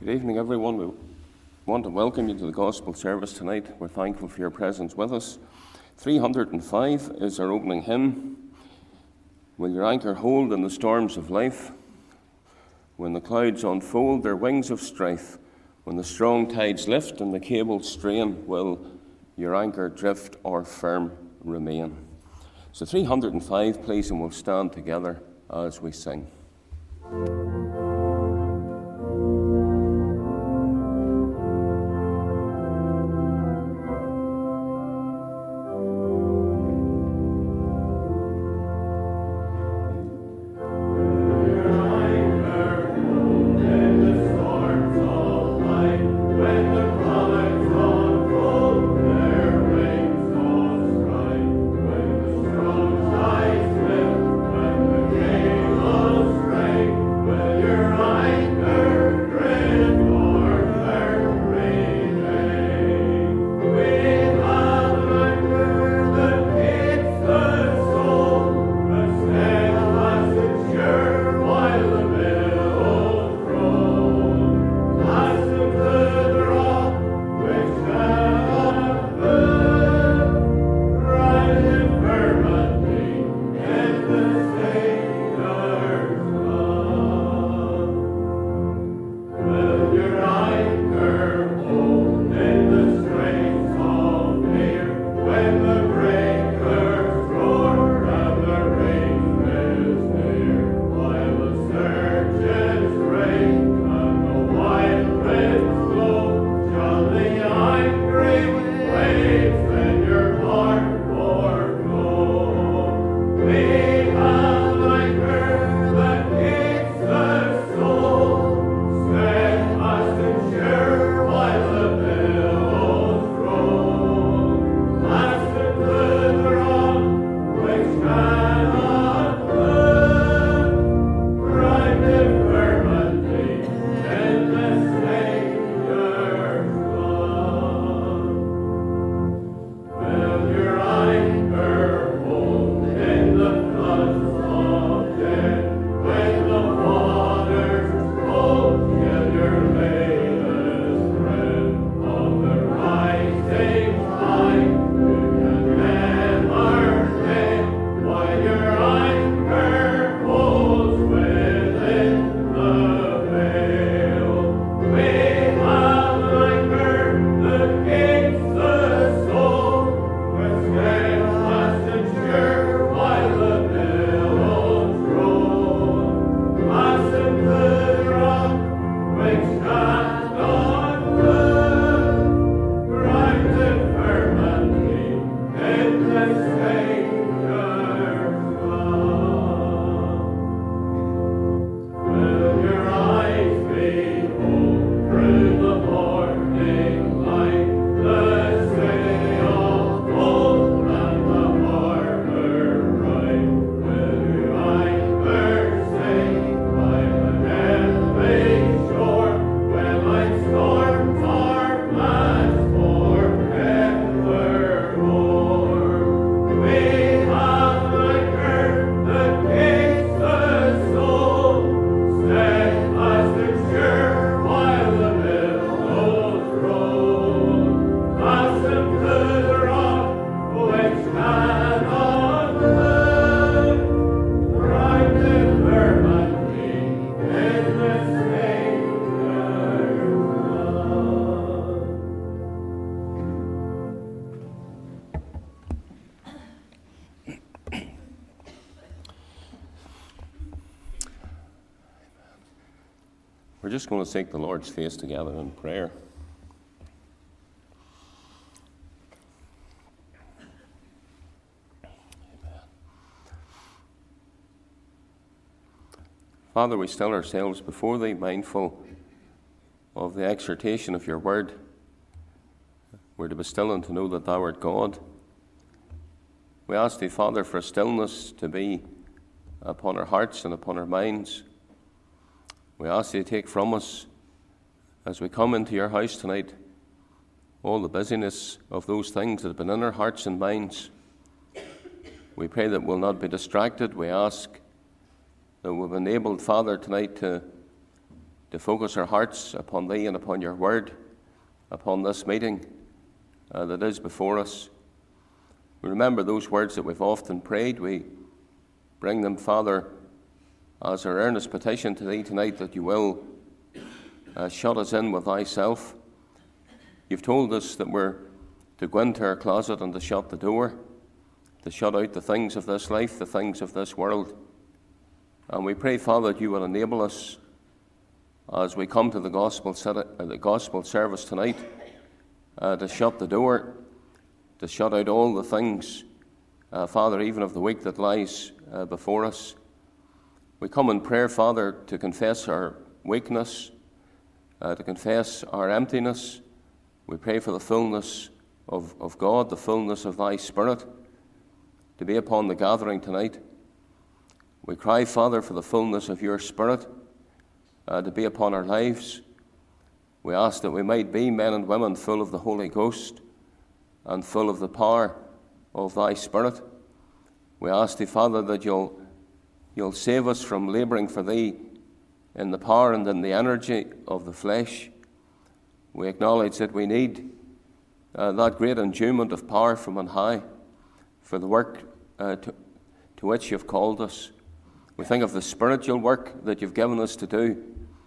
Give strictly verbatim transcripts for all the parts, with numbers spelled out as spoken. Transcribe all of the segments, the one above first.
Good evening, everyone. We want to welcome you to the gospel service tonight. We're thankful for your presence with us. three hundred five is our opening hymn. Will your anchor hold in the storms of life? When the clouds unfold their wings of strife, when the strong tides lift and the cables strain, will your anchor drift or firm remain? So three hundred five, please, and we'll stand together as we sing. We're just going to seek the Lord's face together in prayer. Amen. Father, we still ourselves before Thee, mindful of the exhortation of Your word. We're to be still and to know that Thou art God. We ask Thee, Father, for stillness to be upon our hearts and upon our minds. We ask Thee to take from us, as we come into Your house tonight, all the busyness of those things that have been in our hearts and minds. We pray that we'll not be distracted. We ask that we've enabled, Father, tonight to to focus our hearts upon Thee and upon Your word, upon this meeting uh, that is before us. We remember those words that we've often prayed. We bring them, Father, as our earnest petition to Thee tonight, that You will uh, shut us in with Thyself. You've told us that we're to go into our closet and to shut the door, to shut out the things of this life, the things of this world. And we pray, Father, that You will enable us as we come to the gospel, the gospel service tonight, uh, to shut the door, to shut out all the things, uh, Father, even of the week that lies uh, before us. We come in prayer, Father, to confess our weakness, uh, to confess our emptiness. We pray for the fullness of, of God, the fullness of Thy Spirit, to be upon the gathering tonight. We cry, Father, for the fullness of Your Spirit uh, to be upon our lives. We ask that we might be men and women full of the Holy Ghost and full of the power of Thy Spirit. We ask Thee, Father, that You'll, you'll save us from labouring for Thee in the power and in the energy of the flesh. We acknowledge that we need uh, that great endowment of power from on high for the work uh, to, to which You've called us. We think of the spiritual work that You've given us to do.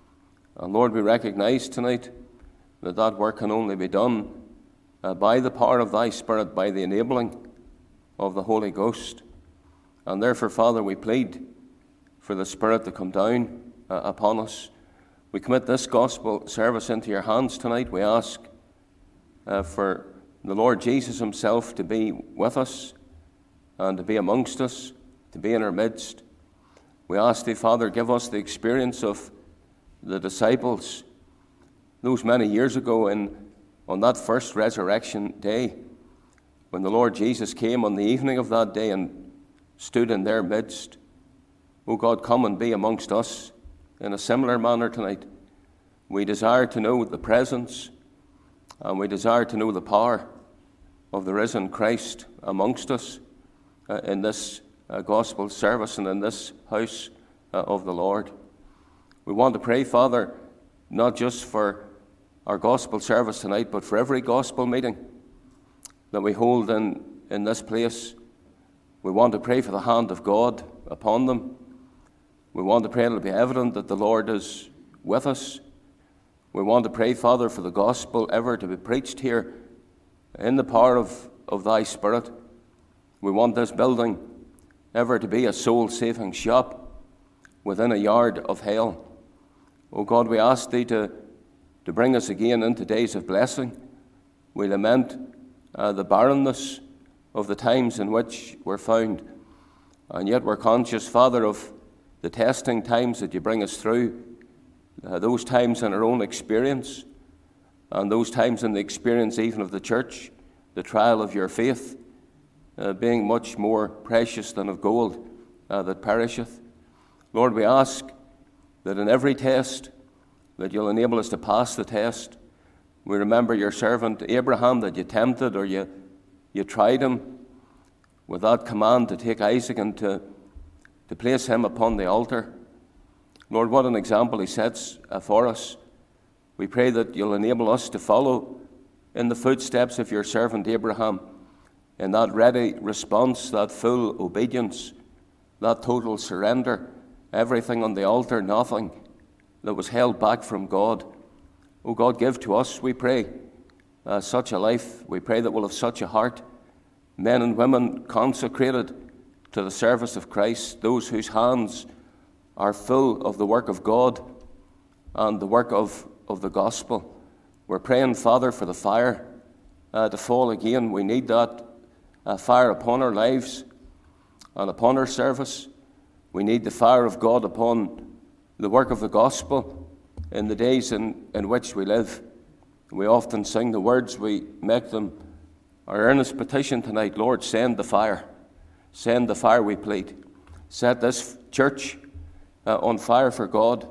And Lord, we recognize tonight that that work can only be done uh, by the power of Thy Spirit, by the enabling of the Holy Ghost. And therefore, Father, we plead for the Spirit to come down uh, upon us. We commit this gospel service into Your hands tonight. We ask uh, for the Lord Jesus Himself to be with us and to be amongst us, to be in our midst. We ask Thee, Father, give us the experience of the disciples those many years ago in, on that first resurrection day, when the Lord Jesus came on the evening of that day and stood in their midst. O God, come and be amongst us in a similar manner tonight. We desire to know the presence and we desire to know the power of the risen Christ amongst us uh, in this uh, gospel service and in this house uh, of the Lord. We want to pray, Father, not just for our gospel service tonight, but for every gospel meeting that we hold in, in this place. We want to pray for the hand of God upon them. We want to pray it'll be evident that the Lord is with us. We want to pray, Father, for the gospel ever to be preached here in the power of, of Thy Spirit. We want this building ever to be a soul-saving shop within a yard of hell. O God, we ask Thee to, to bring us again into days of blessing. We lament uh, the barrenness of the times in which we're found. And yet we're conscious, Father, of the testing times that You bring us through, uh, those times in our own experience, and those times in the experience even of the church, the trial of Your faith, uh, being much more precious than of gold uh, that perisheth. Lord, we ask that in every test that You'll enable us to pass the test. We remember Your servant Abraham, that You tempted or You, you tried him with that command to take Isaac and to, to place him upon the altar. Lord, what an example he sets uh, for us. We pray that You'll enable us to follow in the footsteps of Your servant Abraham in that ready response, that full obedience, that total surrender, everything on the altar, nothing that was held back from God. O God, give to us, we pray, uh, such a life. We pray that we'll have such a heart, men and women consecrated to the service of Christ, those whose hands are full of the work of God and the work of, of the gospel. We're praying, Father, for the fire uh, to fall again. We need that uh, fire upon our lives and upon our service. We need the fire of God upon the work of the gospel in the days in, in which we live. We often sing the words, we make them our earnest petition tonight. Lord, send the fire. Send the fire, we plead. Set this church uh, on fire for God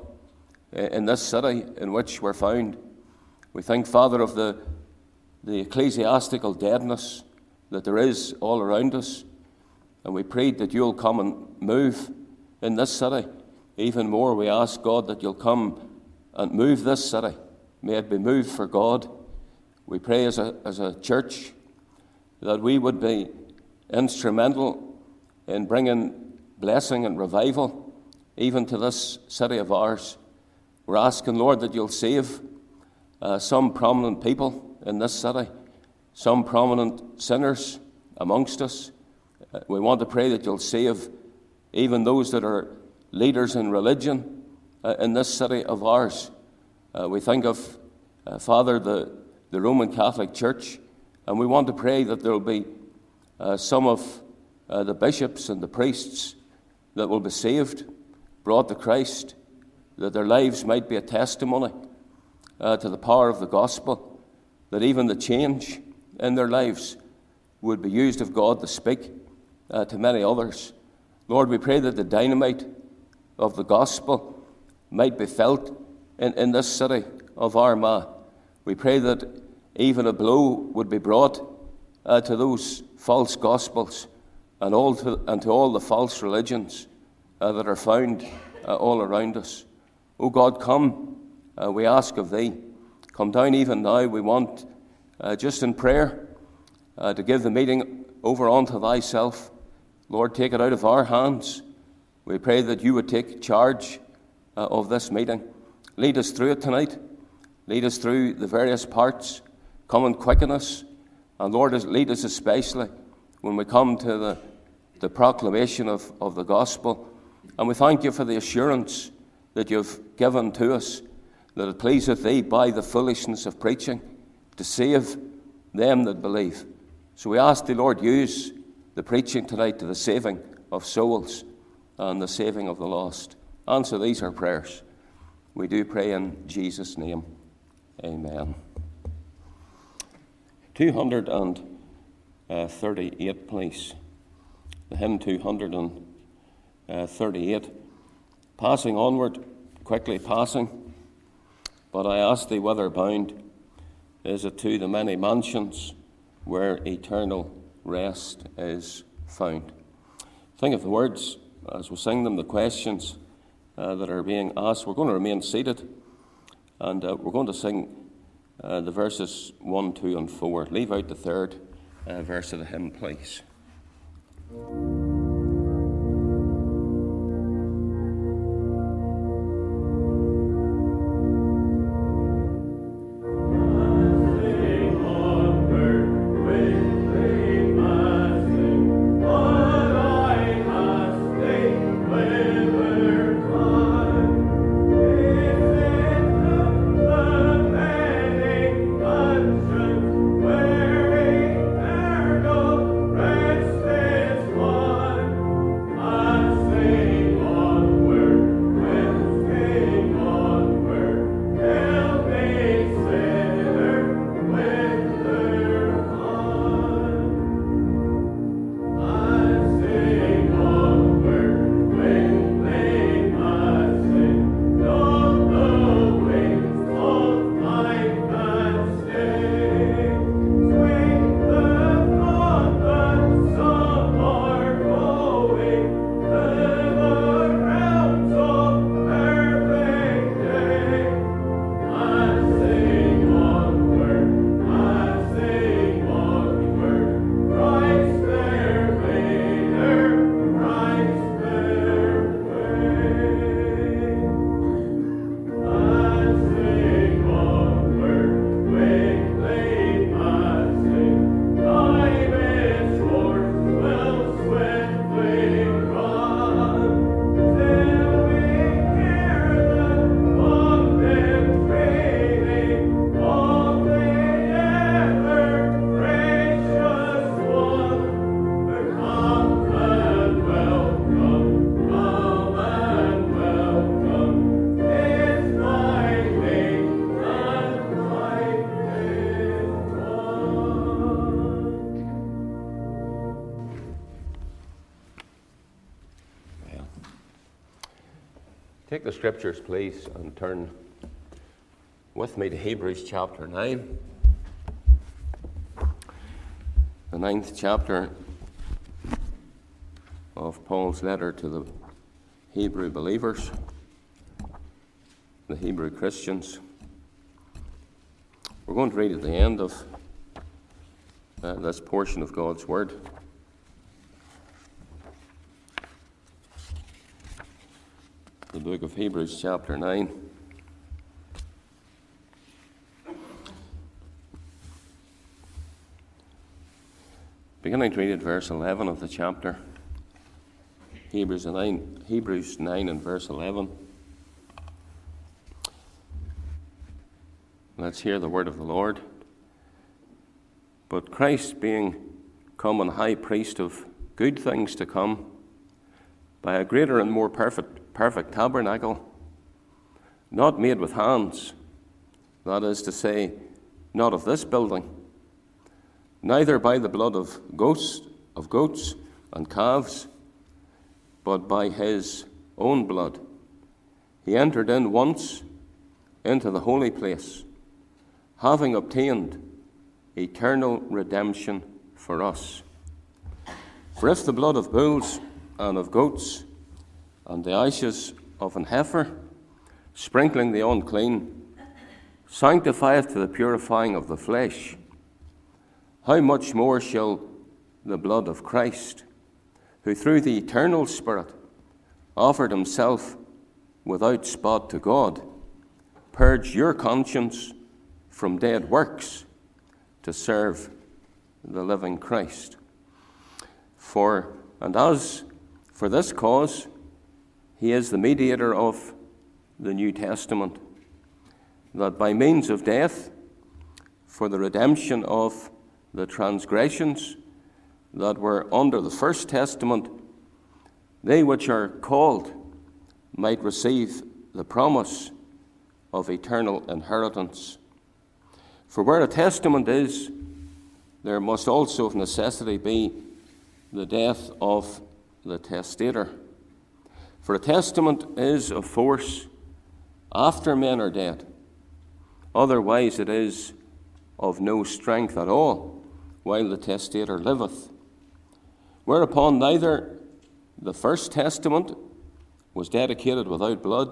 in this city in which we're found. We think, Father, of the, the ecclesiastical deadness that there is all around us. And we pray that You'll come and move in this city. Even more, we ask, God, that You'll come and move this city. May it be moved for God. We pray as a, as a church that we would be instrumental in bringing blessing and revival even to this city of ours. We're asking, Lord, that you'll save uh, some prominent people in this city, some prominent sinners amongst us. Uh, we want to pray that you'll save even those that are leaders in religion uh, in this city of ours. Uh, we think of, uh, Father, the, the Roman Catholic Church, and we want to pray that there will be uh, some of uh, the bishops and the priests that will be saved, brought to Christ, that their lives might be a testimony uh, to the power of the gospel, that even the change in their lives would be used of God to speak uh, to many others. Lord, we pray that the dynamite of the gospel might be felt in, in this city of Armagh. We pray that even a blow would be brought uh, to those false gospels and, all to, and to all the false religions uh, that are found uh, all around us. O God, come, uh, we ask of thee. Come down even now. We want, uh, just in prayer, uh, to give the meeting over unto thyself. Lord, take it out of our hands. We pray that you would take charge uh, of this meeting. Lead us through it tonight. Lead us through the various parts. Come and quicken us. And Lord, lead us especially when we come to the, the proclamation of, of the gospel. And we thank you for the assurance that you've given to us, that it pleaseth thee by the foolishness of preaching to save them that believe. So we ask thee, Lord, use the preaching tonight to the saving of souls and the saving of the lost. Answer these our prayers. We do pray in Jesus' name. Amen. two hundred thirty-eight, please. The hymn two hundred thirty-eight. Passing onward, quickly passing, but I ask thee whither bound? Is it to the many mansions where eternal rest is found? Think of the words as we sing them, the questions uh, that are being asked. We're going to remain seated, and uh, we're going to sing uh, the verses one, two, and four. Leave out the third uh, verse of the hymn, please. Take the scriptures, please, and turn with me to Hebrews chapter nine. The ninth chapter of Paul's letter to the Hebrew believers. the Hebrew Christians. We're going to read at the end of uh, this portion of God's Word. The book of Hebrews, chapter nine. Beginning to read at verse eleven of the chapter. Hebrews nine, Hebrews nine and verse eleven. Let's hear the word of the Lord. But Christ, being come an high priest of good things to come, by a greater and more perfect, perfect tabernacle, not made with hands, that is to say, not of this building, neither by the blood of goats, of goats and calves, but by his own blood, he entered in once into the holy place, having obtained eternal redemption for us. For if the blood of bulls and of goats and the ashes of an heifer, sprinkling the unclean, sanctifieth to the purifying of the flesh, how much more shall the blood of Christ, who through the eternal Spirit offered himself without spot to God, purge your conscience from dead works to serve the living Christ. For, and as for this cause, he is the mediator of the New Testament, that by means of death, for the redemption of the transgressions that were under the first testament, they which are called might receive the promise of eternal inheritance. For where a testament is, there must also of necessity be the death of the testator. For a testament is of force after men are dead. Otherwise it is of no strength at all while the testator liveth. Whereupon neither the first testament was dedicated without blood.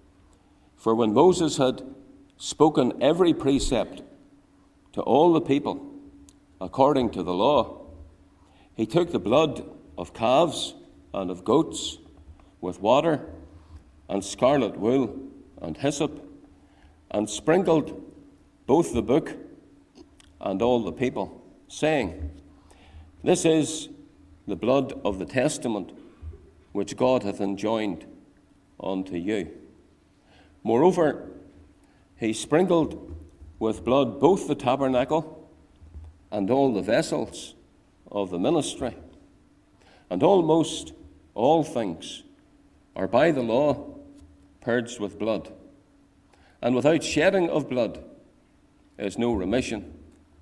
For when Moses had spoken every precept to all the people according to the law, he took the blood of calves and of goats with water and scarlet wool and hyssop, and sprinkled both the book and all the people, saying, This is the blood of the testament which God hath enjoined unto you. Moreover, he sprinkled with blood both the tabernacle and all the vessels of the ministry. And almost all things are by the law purged with blood. And without shedding of blood is no remission.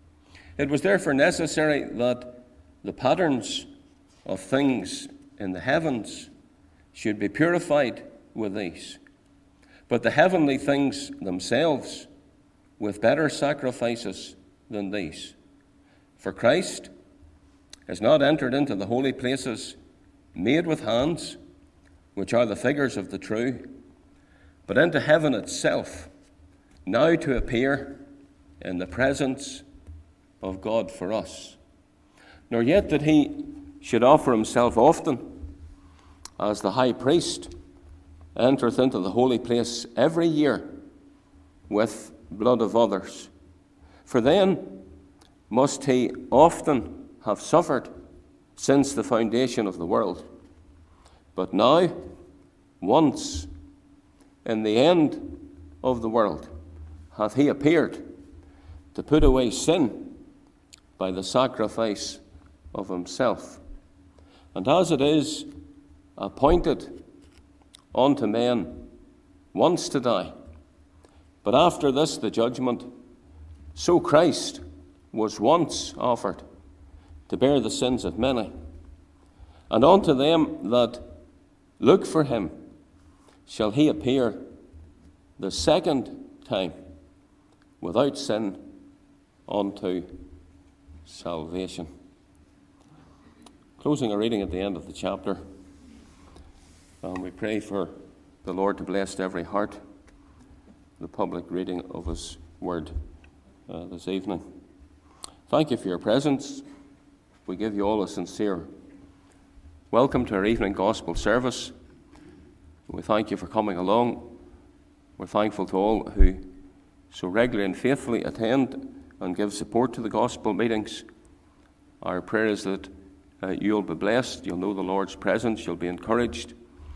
It was therefore necessary that the patterns of things in the heavens should be purified with these, but the heavenly things themselves with better sacrifices than these. For Christ has not entered into the holy places made with hands, which are the figures of the true, but into heaven itself, now to appear in the presence of God for us. Nor yet that he should offer himself often, as the high priest entereth into the holy place every year with blood of others. For then must he often have suffered since the foundation of the world. But now, once in the end of the world, hath he appeared to put away sin by the sacrifice of himself. And as it is appointed unto men once to die, but after this the judgment, so Christ was once offered to bear the sins of many. And unto them that look for him shall he appear the second time without sin unto salvation. Closing our reading at the end of the chapter, and we pray for the Lord to bless every heart the public reading of his word uh, this evening. Thank you for your presence. We give you all a sincere welcome to our evening gospel service. We thank you for coming along. We're thankful to all who so regularly and faithfully attend and give support to the gospel meetings. Our prayer is that uh, you'll be blessed, you'll know the Lord's presence, you'll be encouraged.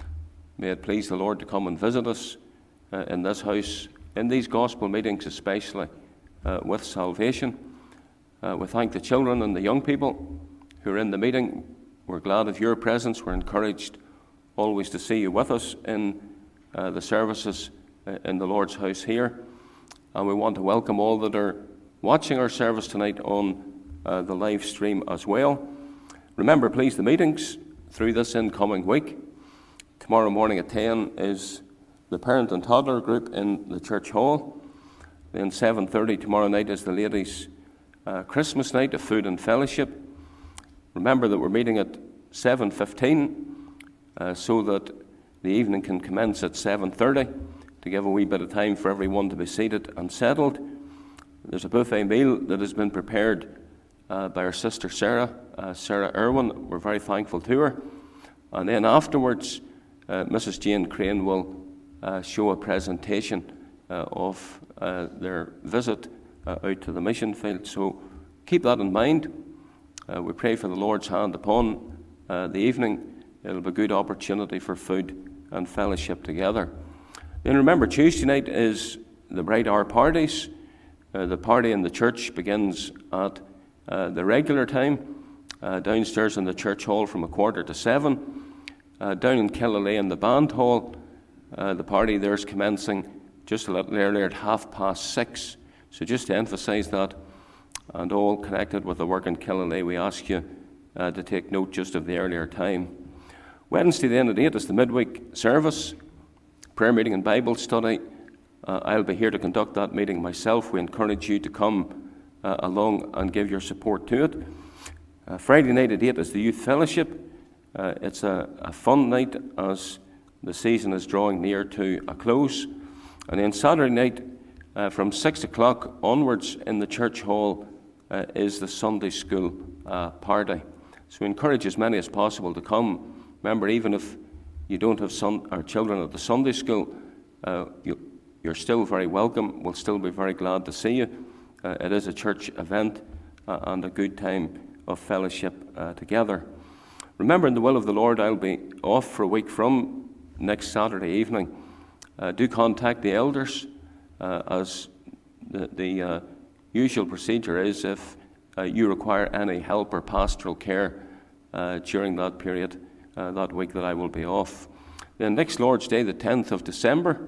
May it please the Lord to come and visit us uh, in this house, in these gospel meetings especially, uh, with salvation. Uh, we thank the children and the young people who are in the meeting. We're glad of your presence. We're encouraged always to see you with us in uh, the services uh, in the Lord's house here. And we want to welcome all that are watching our service tonight on uh, the live stream as well. Remember, please, the meetings through this incoming week. Tomorrow morning at ten is the parent and toddler group in the church hall. Then seven thirty tomorrow night is the ladies' uh, Christmas night of food and fellowship. Remember that we're meeting at seven fifteen uh, so that the evening can commence at seven thirty to give a wee bit of time for everyone to be seated and settled. There's a buffet meal that has been prepared uh, by our sister Sarah, uh, Sarah Irwin. We're very thankful to her. And then afterwards, uh, Missus Jane Crane will uh, show a presentation uh, of uh, their visit uh, out to the mission field. So keep that in mind. Uh, we pray for the Lord's hand upon uh, the evening. It'll be a good opportunity for food and fellowship together. Then remember, Tuesday night is the Bright Hour parties. Uh, the party in the church begins at uh, the regular time, uh, downstairs in the church hall from a quarter to seven. Uh, down in Killalay in the band hall, uh, the party there is commencing just a little earlier at half past six. So just to emphasise that, and all connected with the work in Killalay, we ask you uh, to take note just of the earlier time. Wednesday, the end of the eight, is the midweek service, prayer meeting and Bible study. Uh, I'll be here to conduct that meeting myself. We encourage you to come uh, along and give your support to it. Uh, Friday night at eight is the youth fellowship. Uh, it's a, a fun night as the season is drawing near to a close. And then Saturday night, uh, from six o'clock onwards in the church hall, uh, is the Sunday school uh, party. So we encourage as many as possible to come. Remember, even if you don't have son, or children at the Sunday school, uh, you, you're still very welcome. We'll still be very glad to see you. Uh, it is a church event uh, and a good time of fellowship uh, together. Remember, in the will of the Lord, I'll be off for a week from next Saturday evening. Uh, do contact the elders, uh, as the, the uh, usual procedure is if uh, you require any help or pastoral care uh, during that period, uh, that week that I will be off. Then next Lord's Day, the tenth of December,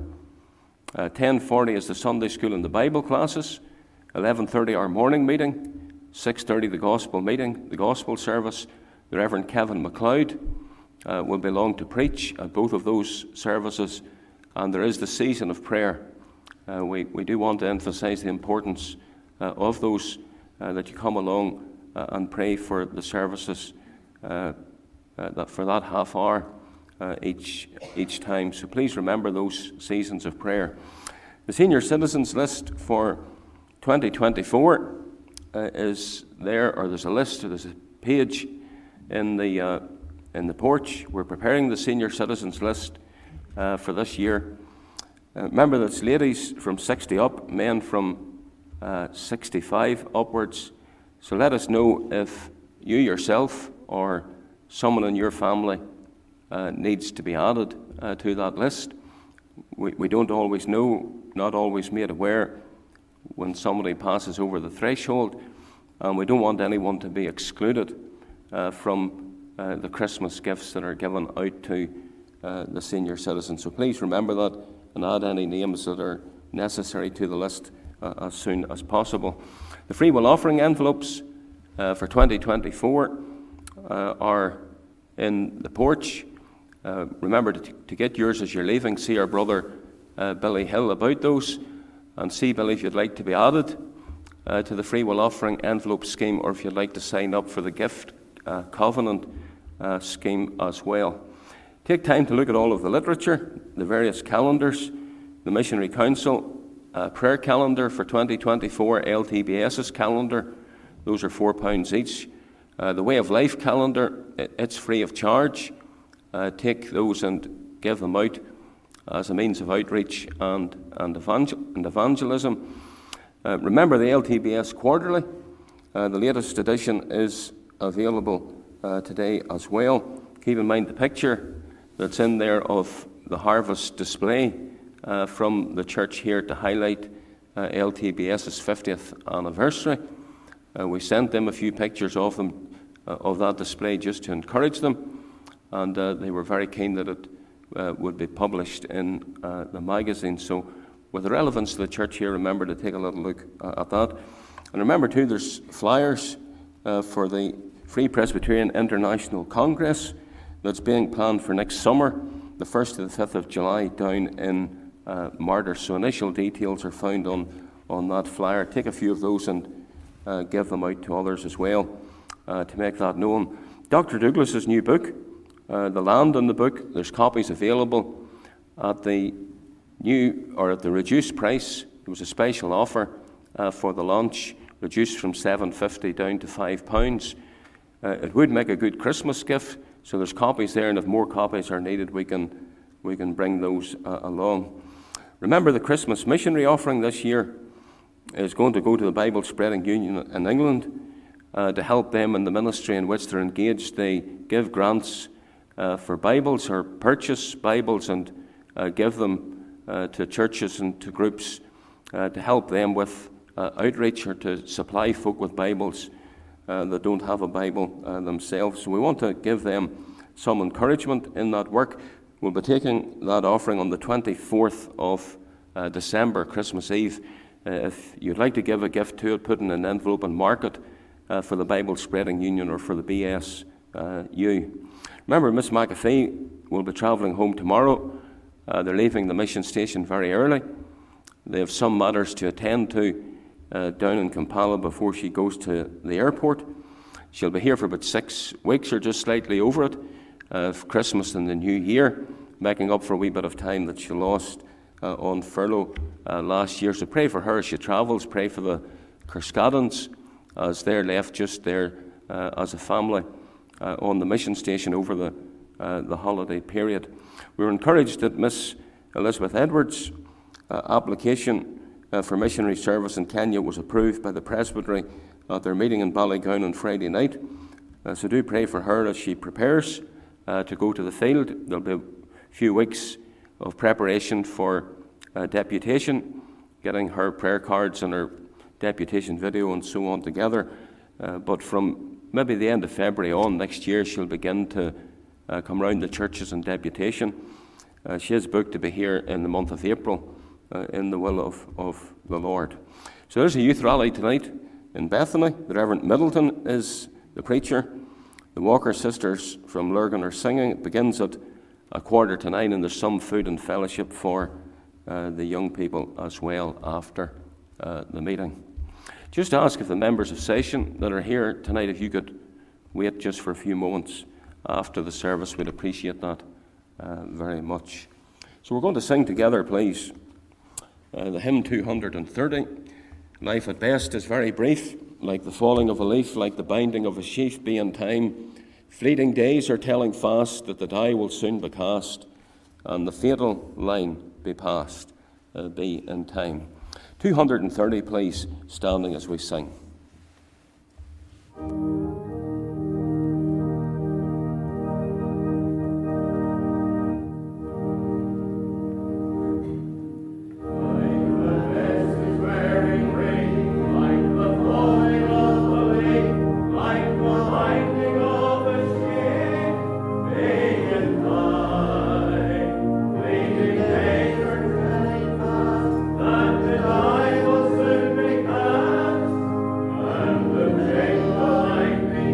uh, ten forty is the Sunday school and the Bible classes, eleven thirty our morning meeting, six thirty the gospel meeting, the gospel service. The Reverend Kevin MacLeod uh, will be along to preach at both of those services, and there is the season of prayer. Uh, we, we do want to emphasise the importance uh, of those, uh, that you come along uh, and pray for the services uh, uh, that for that half hour uh, each, each time. So please remember those seasons of prayer. The senior citizens list for twenty twenty-four uh, is there, or there's a list, or there's a page in the uh, in the porch. We're preparing the senior citizens list uh, for this year. Uh, remember, that's ladies from sixty up, men from uh, sixty-five upwards. So let us know if you yourself or someone in your family uh, needs to be added uh, to that list. We, we don't always know, not always made aware when somebody passes over the threshold, and we don't want anyone to be excluded Uh, from uh, the Christmas gifts that are given out to uh, the senior citizens. So please remember that and add any names that are necessary to the list uh, as soon as possible. The free will offering envelopes uh, for twenty twenty-four uh, are in the porch. Uh, remember to, to get yours as you're leaving. See our brother uh, Billy Hill about those, and see, Billy, if you'd like to be added uh, to the free will offering envelope scheme, or if you'd like to sign up for the gift Uh, covenant uh, scheme as well. Take time to look at all of the literature, the various calendars, the Missionary Council uh, prayer calendar for twenty twenty-four, L T B S's calendar. Those are four pounds each. Uh, the Way of Life calendar, it's free of charge. Uh, take those and give them out as a means of outreach and, and, evangel- and evangelism. Uh, remember the L T B S Quarterly. Uh, the latest edition is available uh, today as well. Keep in mind the picture that's in there of the harvest display uh, from the church here to highlight uh, L T B S's fiftieth anniversary. Uh, we sent them a few pictures of them, uh, of that display, just to encourage them, and uh, they were very keen that it uh, would be published in uh, the magazine. So, with the relevance to the church here, remember to take a little look uh, at that. And remember too, there's flyers uh, for the Free Presbyterian International Congress that's being planned for next summer, the first to the fifth of July, down in uh, Martyr. So initial details are found on, on that flyer. Take a few of those and uh, give them out to others as well uh, to make that known. Doctor Douglas's new book, uh, The Land in the Book, there's copies available at the new or at the reduced price. There was a special offer uh, for the launch, reduced from seven fifty down to five pounds. Uh, it would make a good Christmas gift. So there's copies there, and if more copies are needed, we can we can bring those uh, along. Remember, the Christmas missionary offering this year is going to go to the Bible Spreading Union in England uh, to help them in the ministry in which they're engaged. They give grants uh, for Bibles, or purchase Bibles and uh, give them uh, to churches and to groups uh, to help them with uh, outreach, or to supply folk with Bibles Uh, that don't have a Bible uh, themselves. So we want to give them some encouragement in that work. We'll be taking that offering on the twenty-fourth of uh, December, Christmas Eve. Uh, if you'd like to give a gift to it, put in an envelope and mark it uh, for the Bible Spreading Union or for the B S U. Remember, Miss McAfee will be travelling home tomorrow. Uh, they're leaving the mission station very early. They have some matters to attend to Uh, down in Kampala before she goes to the airport. She'll be here for about six weeks or just slightly over it, uh, for Christmas and the New Year, making up for a wee bit of time that she lost uh, on furlough uh, last year. So pray for her as she travels. Pray for the Kerskadans as they're left just there uh, as a family uh, on the mission station over the, uh, the holiday period. We were encouraged that Miss Elizabeth Edwards' uh, application Uh, for missionary service in Kenya was approved by the presbytery at their meeting in Ballygown on Friday night. Uh, so do pray for her as she prepares uh, to go to the field. There'll be a few weeks of preparation for uh, deputation, getting her prayer cards and her deputation video and so on together. Uh, but from maybe the end of February on next year, she'll begin to uh, come round the churches in deputation. Uh, she is booked to be here in the month of April, Uh, in the will of, of the Lord. So there's a youth rally tonight in Bethany. The Reverend Middleton is the preacher. The Walker sisters from Lurgan are singing. It begins at a quarter to nine, and there's some food and fellowship for uh, the young people as well after uh, the meeting. Just ask if the members of session that are here tonight, if you could wait just for a few moments after the service, we'd appreciate that uh, very much. So we're going to sing together, please. Uh, the hymn two hundred thirty, Life at best is very brief, like the falling of a leaf, like the binding of a sheaf be in time. Fleeting days are telling fast that the die will soon be cast, and the fatal line be passed, uh, be in time. two hundred thirty, please, standing as we sing. I will soon be past, and the change of life be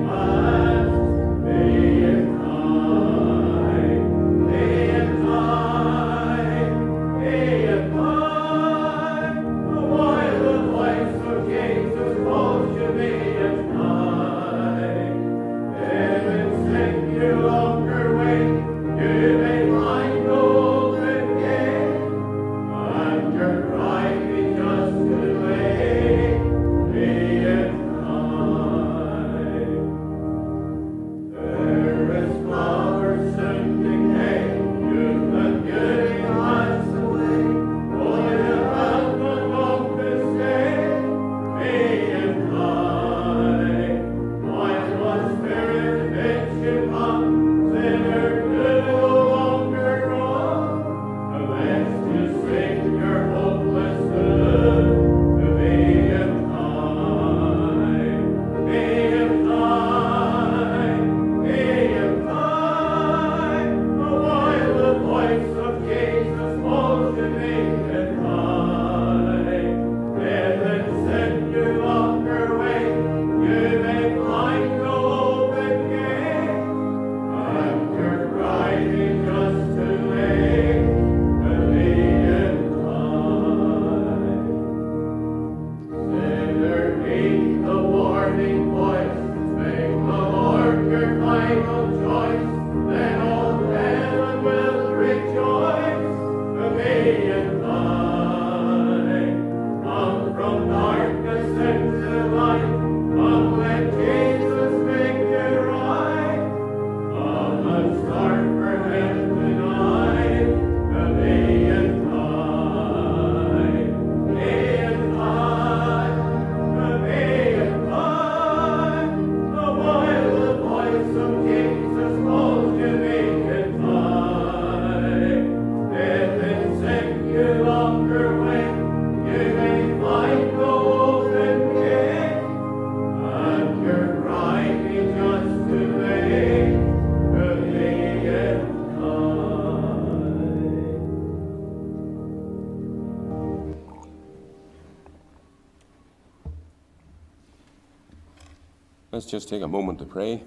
Let's just take a moment to pray.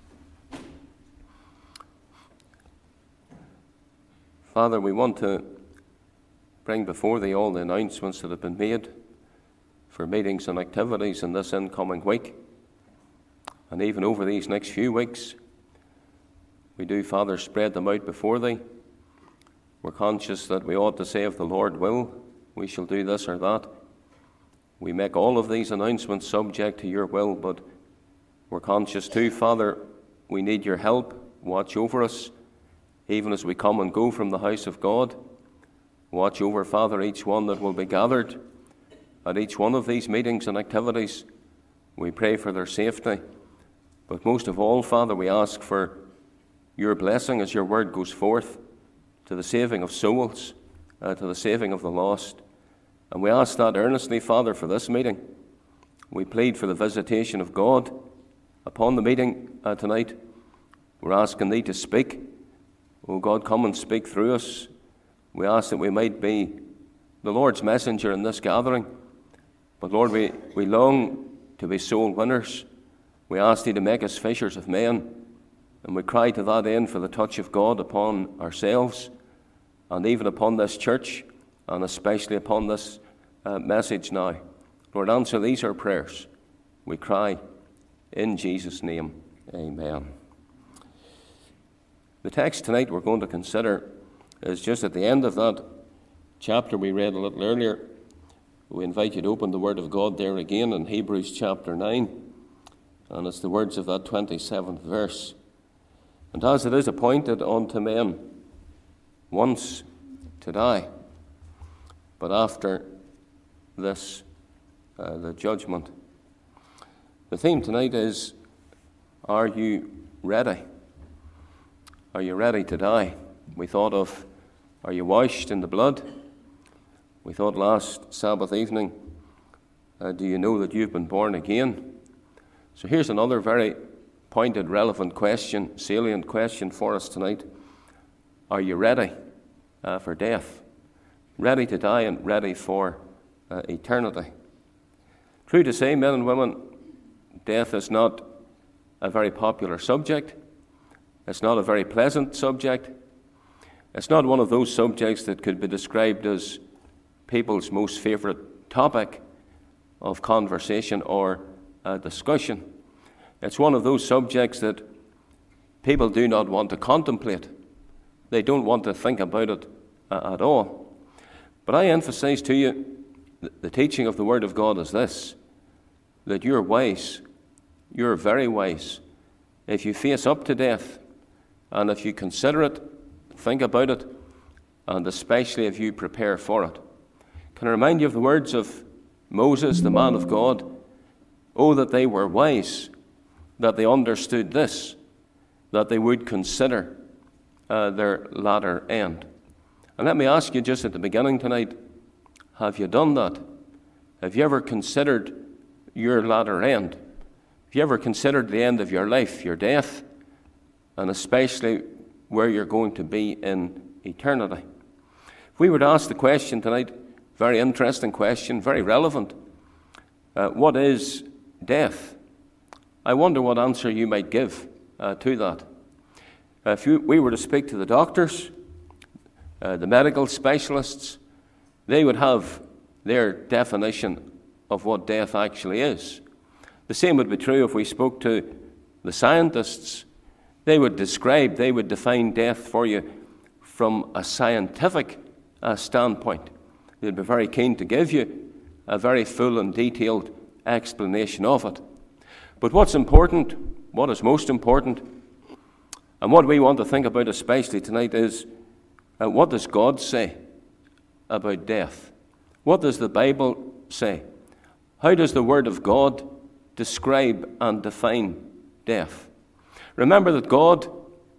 Father, we want to bring before Thee all the announcements that have been made for meetings and activities in this incoming week, and even over these next few weeks. We do, Father, spread them out before Thee. We're conscious that we ought to say, if the Lord will, we shall do this or that. We make all of these announcements subject to Your will, but we're conscious too, Father, we need Your help. Watch over us, even as we come and go from the house of God. Watch over, Father, each one that will be gathered at each one of these meetings and activities. We pray for their safety. But most of all, Father, we ask for Your blessing as Your word goes forth to the saving of souls, uh, to the saving of the lost. And we ask that earnestly, Father, for this meeting. We plead for the visitation of God upon the meeting uh, tonight. We're asking Thee to speak. Oh God, come and speak through us. We ask that we might be the Lord's messenger in this gathering. But Lord, we, we long to be soul winners. We ask Thee to make us fishers of men. And we cry to that end for the touch of God upon ourselves and even upon this church, and especially upon this uh, message now. Lord, answer these our prayers. We cry in Jesus' name. Amen. The text tonight we're going to consider is just at the end of that chapter we read a little earlier. We invite you to open the Word of God there again in Hebrews chapter nine, and it's the words of that twenty-seventh verse. And as it is appointed unto men once to die, but after this, uh, the judgment. The theme tonight is, are you ready? Are you ready to die? We thought of, are you washed in the blood? We thought last Sabbath evening, uh, do you know that you've been born again? So here's another very pointed, relevant question, salient question for us tonight. Are you ready uh, for death? Ready to die and ready for uh, eternity? True to say, men and women, death is not a very popular subject. It's not a very pleasant subject. It's not one of those subjects that could be described as people's most favorite topic of conversation or uh, discussion. It's one of those subjects that people do not want to contemplate. They don't want to think about it uh, at all. But I emphasize to you, the teaching of the Word of God is this, that you're wise, you're very wise, if you face up to death, and if you consider it, think about it, and especially if you prepare for it. Can I remind you of the words of Moses, the man of God? Oh, that they were wise, that they understood this, that they would consider uh, their latter end. And let me ask you just at the beginning tonight, have you done that? Have you ever considered your latter end? Have you ever considered the end of your life, your death, and especially where you're going to be in eternity? If we were to ask the question tonight, very interesting question, very relevant, uh, what is death? I wonder what answer you might give uh, to that. Uh, if you, we were to speak to the doctors, uh, the medical specialists, they would have their definition of what death actually is. The same would be true if we spoke to the scientists. They would describe, they would define death for you from a scientific uh, standpoint. They'd be very keen to give you a very full and detailed explanation of it. But what's important, what is most important, and what we want to think about especially tonight is, uh, what does God say about death? What does the Bible say? How does the Word of God describe and define death? Remember that God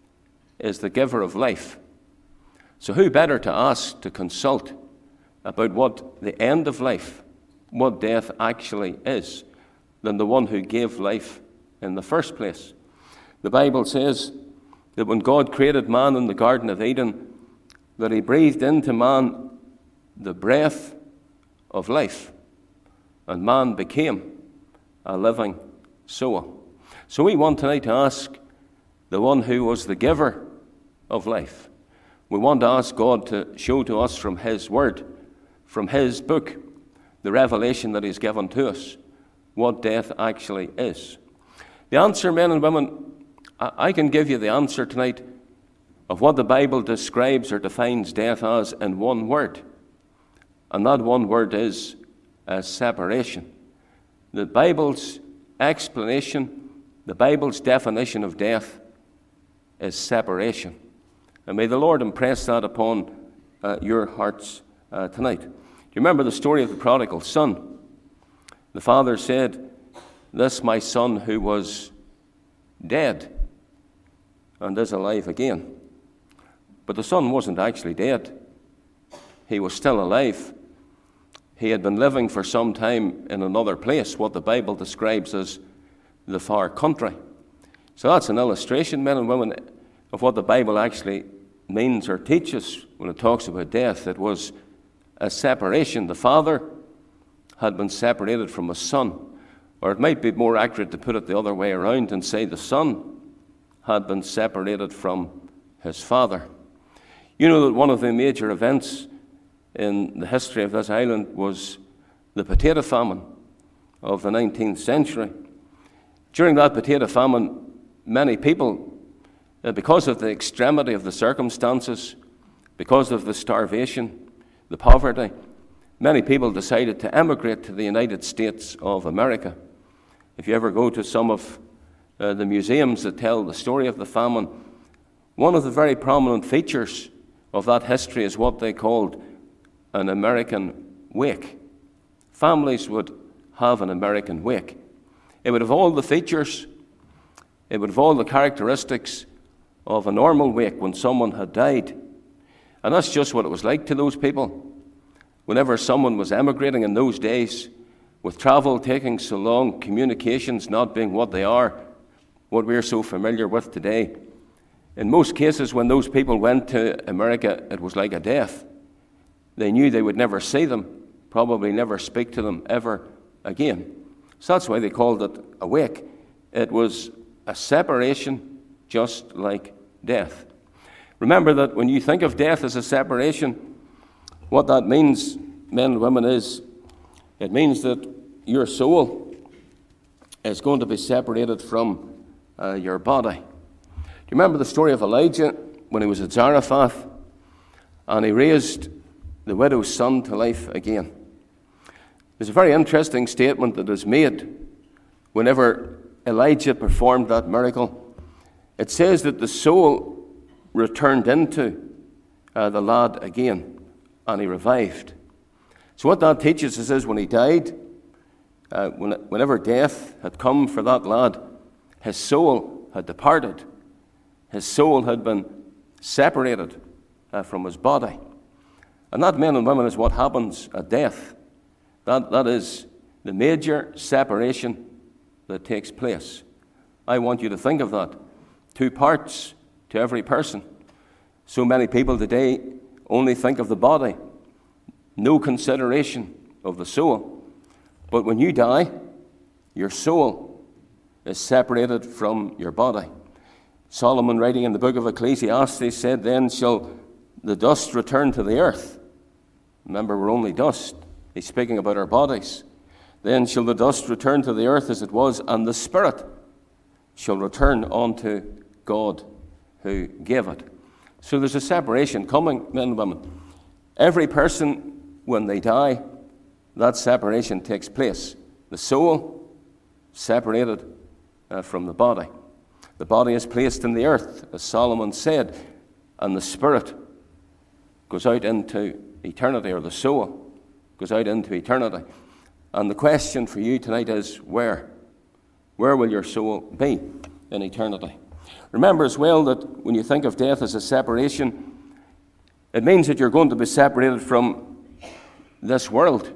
is the giver of life. So who better to ask, to consult about what the end of life, what death actually is, than the one who gave life in the first place? The Bible says that when God created man in the Garden of Eden, that he breathed into man the breath of life, and man became a living soul. So we want tonight to ask the one who was the giver of life. We want to ask God to show to us from his word, from his book, the revelation that he's given to us, what death actually is. The answer, men and women, I can give you the answer tonight of what the Bible describes or defines death as in one word. And that one word is uh, separation. The Bible's explanation, the Bible's definition of death is separation. And may the Lord impress that upon uh, your hearts uh, tonight. Do you remember the story of the prodigal son? The father said, "This my son who was dead and is alive again." But the son wasn't actually dead. He was still alive. He had been living for some time in another place, what the Bible describes as the far country. So that's an illustration, men and women, of what the Bible actually means or teaches when it talks about death. It was a separation. The father had been separated from his son. Or it might be more accurate to put it the other way around and say the son had been separated from his father. You know that one of the major events in the history of this island was the potato famine of the nineteenth century. During that potato famine, many people, uh, because of the extremity of the circumstances, because of the starvation, the poverty, many people decided to emigrate to the United States of America. If you ever go to some of uh, the museums that tell the story of the famine, one of the very prominent features of that history is what they called an American wake. Families would have an American wake. It would have all the features, it would have all the characteristics of a normal wake when someone had died. And that's just what it was like to those people. Whenever someone was emigrating in those days, with travel taking so long, communications not being what they are, what we're so familiar with today, in most cases when those people went to America, it was like a death. They knew they would never see them, probably never speak to them ever again. So that's why they called it a wake. It was a separation just like death. Remember that when you think of death as a separation, what that means, men and women, is it means that your soul is going to be separated from uh, your body. Do you remember the story of Elijah when he was at Zarephath and he raised the widow's son to life again? There's a very interesting statement that is made whenever Elijah performed that miracle. It says that the soul returned into uh, the lad again, and he revived. So what that teaches us is when he died, uh, when, whenever death had come for that lad, his soul had departed. His soul had been separated uh, from his body. And that, men and women, is what happens at death. That, that is the major separation that takes place. I want you to think of that. Two parts to every person. So many people today only think of the body, no consideration of the soul. But when you die, your soul is separated from your body. Solomon, writing in the book of Ecclesiastes, said, "Then shall the dust return to the earth." Remember, we're only dust. He's speaking about our bodies. "Then shall the dust return to the earth as it was, and the spirit shall return unto God who gave it." So there's a separation coming, men and women. Every person, when they die, that separation takes place. The soul separated uh, from the body. The body is placed in the earth, as Solomon said, and the spirit goes out into eternity, or the soul goes out into eternity. And the question for you tonight is, where? Where will your soul be in eternity? Remember as well that when you think of death as a separation, it means that you're going to be separated from this world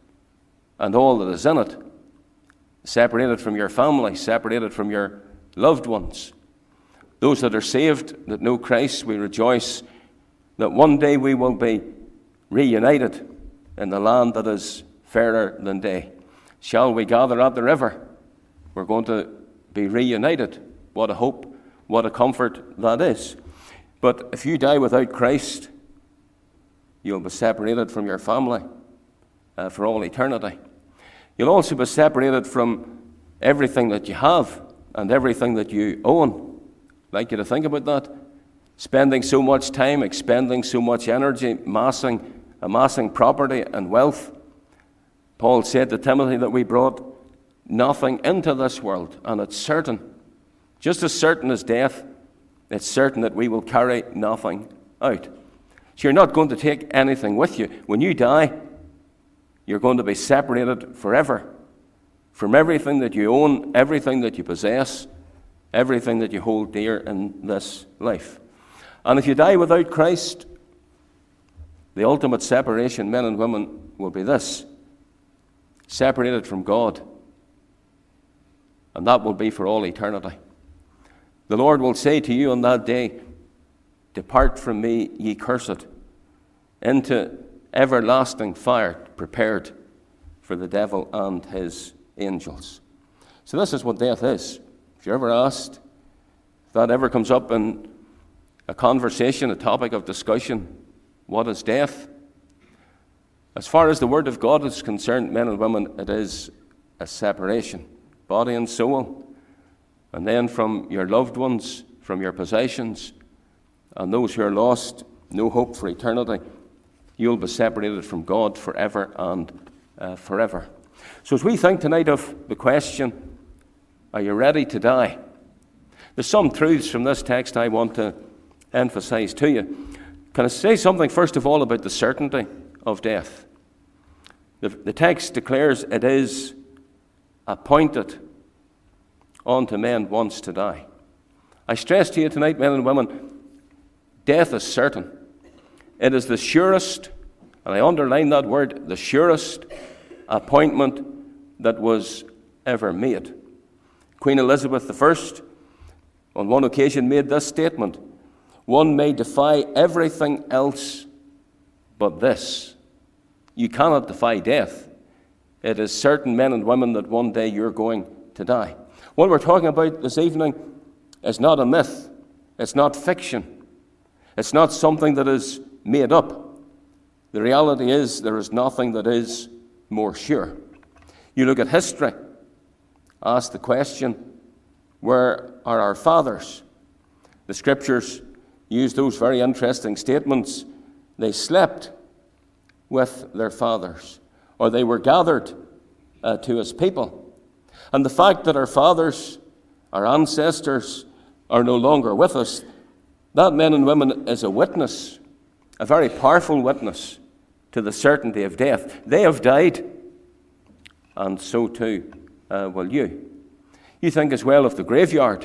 and all that is in it. Separated from your family, separated from your loved ones. Those that are saved, that know Christ, we rejoice that one day we will be reunited in the land that is fairer than day. Shall we gather at the river? We're going to be reunited. What a hope, what a comfort that is. But if you die without Christ, you'll be separated from your family uh, for all eternity. You'll also be separated from everything that you have and everything that you own. I'd like you to think about that. Spending so much time, expending so much energy, amassing, amassing property and wealth. Paul said to Timothy that we brought nothing into this world, and it's certain, just as certain as death, it's certain that we will carry nothing out. So you're not going to take anything with you. When you die, you're going to be separated forever from everything that you own, everything that you possess, everything that you hold dear in this life. And if you die without Christ, the ultimate separation, men and women, will be this: separated from God. And that will be for all eternity. The Lord will say to you on that day, "Depart from me, ye cursed, into everlasting fire prepared for the devil and his angels." So this is what death is. If you're ever asked, if that ever comes up in a conversation, a topic of discussion, what is death? As far as the Word of God is concerned, men and women, it is a separation, body and soul, and then from your loved ones, from your possessions, and those who are lost, no hope for eternity, you'll be separated from God forever and uh, forever. So as we think tonight of the question, are you ready to die? There's some truths from this text I want to emphasize to you. Can I say something first of all about the certainty of death? The, the text declares it is appointed unto men once to die. I stress to you tonight, men and women, death is certain. It is the surest, and I underline that word, the surest appointment that was ever made. Queen Elizabeth the First, on one occasion, made this statement: "One may defy everything else but this." You cannot defy death. It is certain, men and women, that one day you're going to die. What we're talking about this evening is not a myth. It's not fiction. It's not something that is made up. The reality is there is nothing that is more sure. You look at history, ask the question, where are our fathers? The Scriptures use those very interesting statements. They slept with their fathers, or they were gathered uh, to his people. And the fact that our fathers, our ancestors, are no longer with us, that, men and women, is a witness, a very powerful witness to the certainty of death. They have died, and so too uh, will you. You think as well of the graveyard.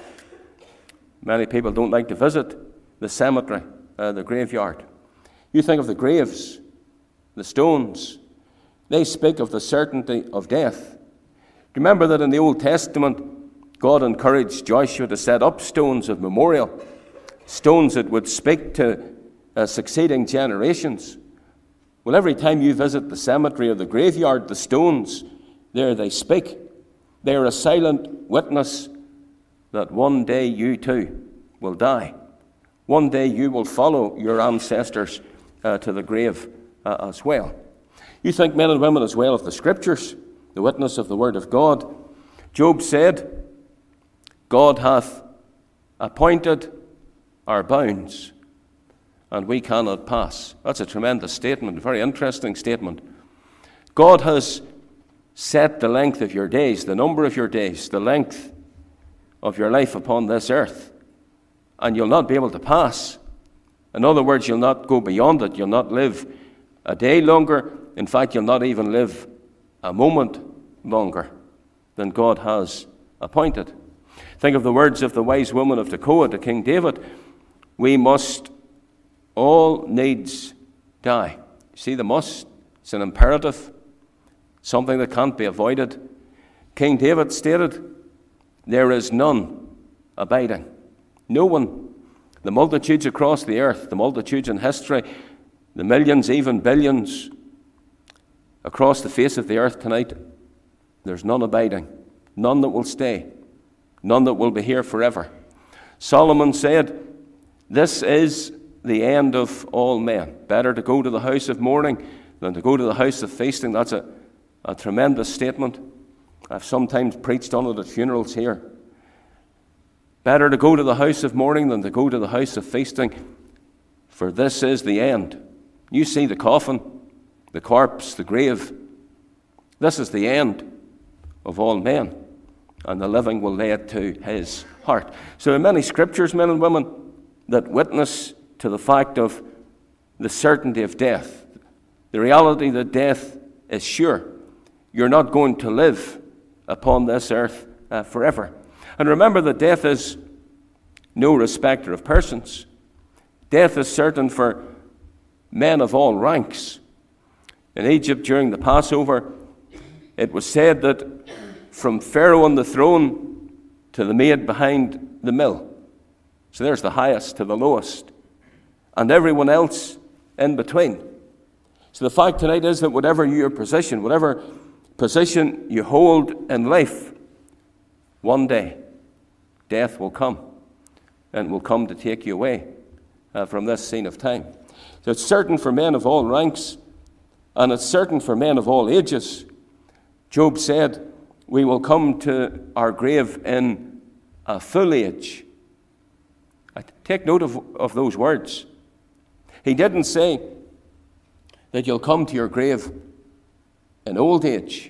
Many people don't like to visit the cemetery, uh, the graveyard. You think of the graves, the stones. They speak of the certainty of death. Remember that in the Old Testament, God encouraged Joshua to set up stones of memorial, stones that would speak to uh, succeeding generations. Well, every time you visit the cemetery or the graveyard, the stones, there they speak. They are a silent witness that one day you too will die. One day you will follow your ancestors uh, to the grave uh, as well. You think, men and women, as well of the Scriptures, the witness of the Word of God. Job said, "God hath appointed our bounds, and we cannot pass." That's a tremendous statement, a very interesting statement. God has set the length of your days, the number of your days, the length of your life upon this earth, and you'll not be able to pass. In other words, you'll not go beyond it. You'll not live a day longer. In fact, you'll not even live a moment longer than God has appointed. Think of the words of the wise woman of Tekoa to King David: "We must all needs die." See, the must, it's an imperative, something that can't be avoided. King David stated, "There is none abiding." No one. The multitudes across the earth, the multitudes in history, the millions, even billions across the face of the earth tonight, there's none abiding, none that will stay. none that will be here forever. Solomon said, this is the end of all men. Better to go to the house of mourning than to go to the house of feasting. That's a, a tremendous statement. I've sometimes preached on it at funerals here. Better to go to the house of mourning than to go to the house of feasting, for this is the end. You see the coffin, the corpse, the grave. This is the end of all men, and the living will lay it to his heart. So there are many scriptures, men and women, that witness to the fact of the certainty of death, the reality that death is sure. You're not going to live upon this earth uh, forever. And remember that death is no respecter of persons. Death is certain for men of all ranks. In Egypt during the Passover, it was said that from Pharaoh on the throne to the maid behind the mill. So there's the highest to the lowest, and everyone else in between. So the fact tonight is that whatever your position, whatever position you hold in life, one day death will come, and will come to take you away uh, from this scene of time. So it's certain for men of all ranks, and it's certain for men of all ages. Job said, we will come to our grave in a full age. Take note of, of those words. He didn't say that you'll come to your grave in old age.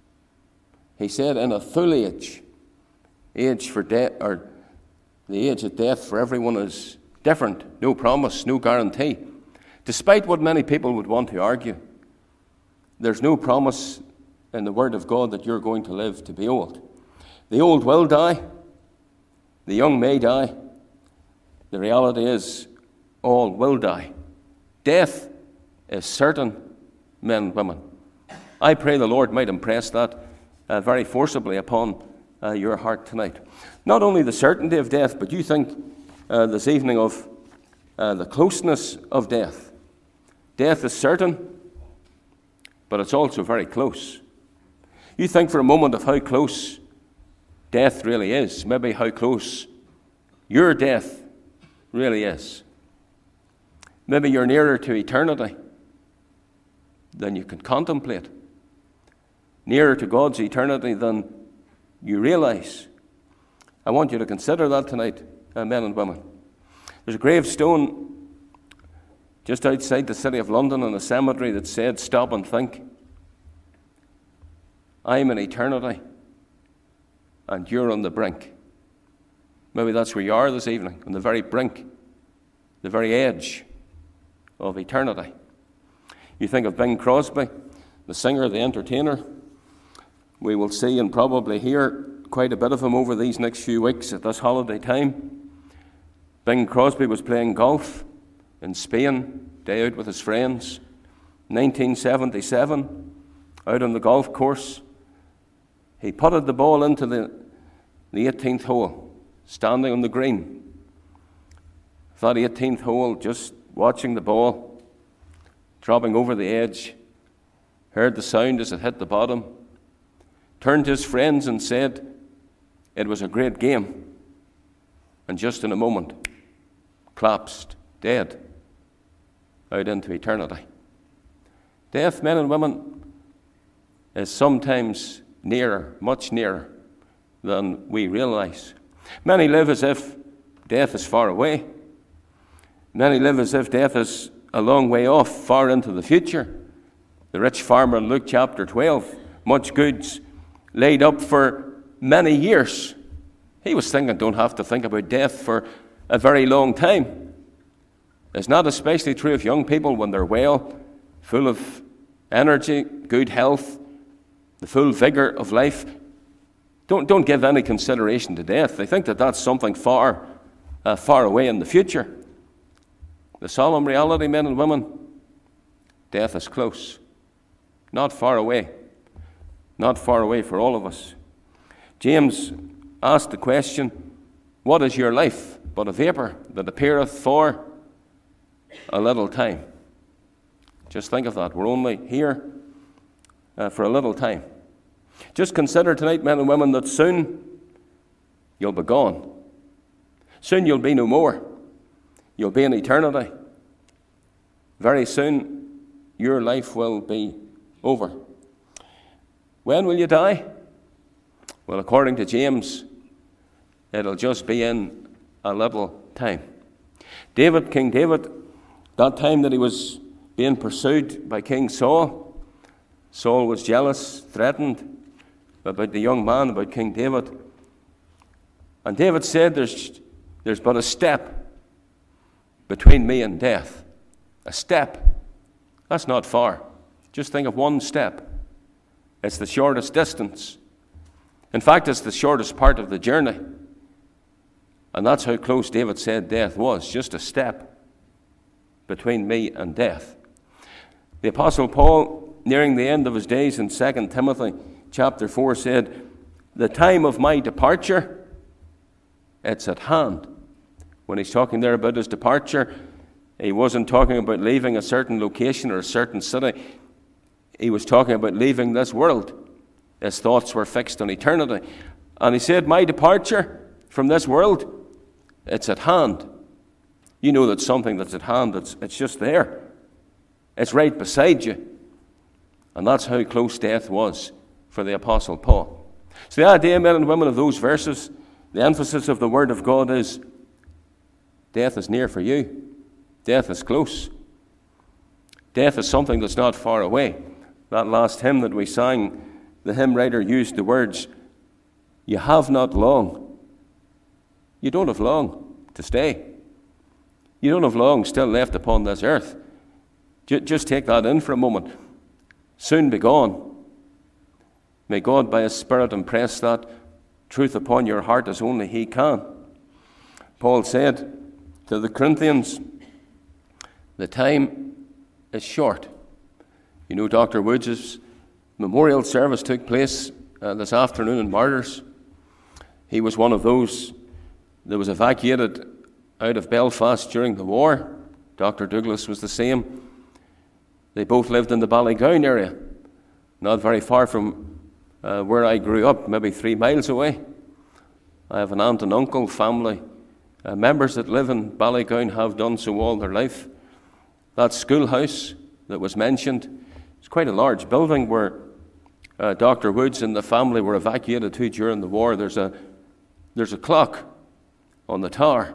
He said in a full age. Age for death, or the age of death for everyone is different. No promise, no guarantee. Despite what many people would want to argue, there's no promise in the Word of God that you're going to live to be old. The old will die. The young may die. The reality is, all will die. Death is certain, men and women. I pray the Lord might impress that uh, very forcibly upon uh, your heart tonight. Not only the certainty of death, but you think uh, this evening of uh, the closeness of death. Death is certain, but it's also very close. You think for a moment of how close death really is, maybe how close your death really is. Maybe you're nearer to eternity than you can contemplate, nearer to God's eternity than you realize. I want you to consider that tonight, uh, men and women. There's a gravestone just outside the city of London in a cemetery that said, stop and think. I'm in eternity, and you're on the brink. Maybe that's where you are this evening, on the very brink, the very edge of eternity. You think of Bing Crosby, the singer, the entertainer. We will see and probably hear quite a bit of him over these next few weeks at this holiday time. Bing Crosby was playing golf in Spain, day out with his friends. nineteen seventy-seven, out on the golf course, he putted the ball into the, the eighteenth hole, standing on the green. That eighteenth hole, just watching the ball, dropping over the edge, heard the sound as it hit the bottom, turned to his friends and said, it was a great game. And just in a moment, collapsed, dead, out into eternity. Death, men and women, is sometimes nearer, much nearer than we realize. Many live as if death is far away. Many live as if death is a long way off, far into the future. The rich farmer in Luke chapter twelve, much goods laid up for many years. He was thinking, don't have to think about death for a very long time. It's not especially true of young people when they're well, full of energy, good health, the full vigor of life. Don't, don't give any consideration to death. They think that that's something far, uh, far away in the future. The solemn reality, men and women, death is close, not far away, not far away for all of us. James asked the question, what is your life but a vapor that appeareth for a little time? Just think of that. We're only here uh, for a little time. Just consider tonight, men and women, that soon you'll be gone. Soon you'll be no more. You'll be in eternity. Very soon your life will be over. When will you die? Well, according to James, it'll just be in a little time. David, King David, that time that he was being pursued by King Saul, Saul was jealous, threatened about the young man, about King David. And David said, there's, there's but a step between me and death. A step. That's not far. Just think of one step. It's the shortest distance. In fact, it's the shortest part of the journey. And that's how close David said death was. Just a step between me and death. The Apostle Paul, nearing the end of his days in Second Timothy chapter four, said, the time of my departure, it's at hand. When he's talking there about his departure, he wasn't talking about leaving a certain location or a certain city. He was talking about leaving this world. His thoughts were fixed on eternity. And he said, my departure from this world, it's at hand. You know that something that's at hand, it's, it's just there. It's right beside you. And that's how close death was for the Apostle Paul. So the idea, men and women, of those verses, the emphasis of the Word of God is, death is near for you. Death is close. Death is something that's not far away. That last hymn that we sang, the hymn writer used the words, you have not long. You don't have long to stay. You don't have long still left upon this earth. Just take that in for a moment. Soon be gone. May God by His Spirit impress that truth upon your heart as only He can. Paul said to the Corinthians, the time is short. You know, Doctor Woods' memorial service took place uh, this afternoon in Martyrs. He was one of those that was evacuated out of Belfast during the war. Doctor Douglas was the same. They both lived in the Ballygown area, not very far from uh, where I grew up, maybe three miles away. I have an aunt and uncle, family, uh, members that live in Ballygown, have done so all their life. That schoolhouse that was mentioned, it's quite a large building where uh, Doctor Woods and the family were evacuated to during the war. There's a, there's a clock on the tower.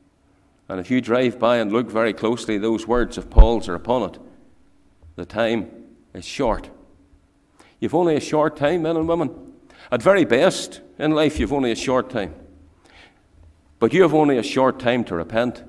And if you drive by and look very closely, those words of Paul's are upon it. The time is short. You've only a short time, men and women. At very best, in life, you've only a short time. But you have only a short time to repent.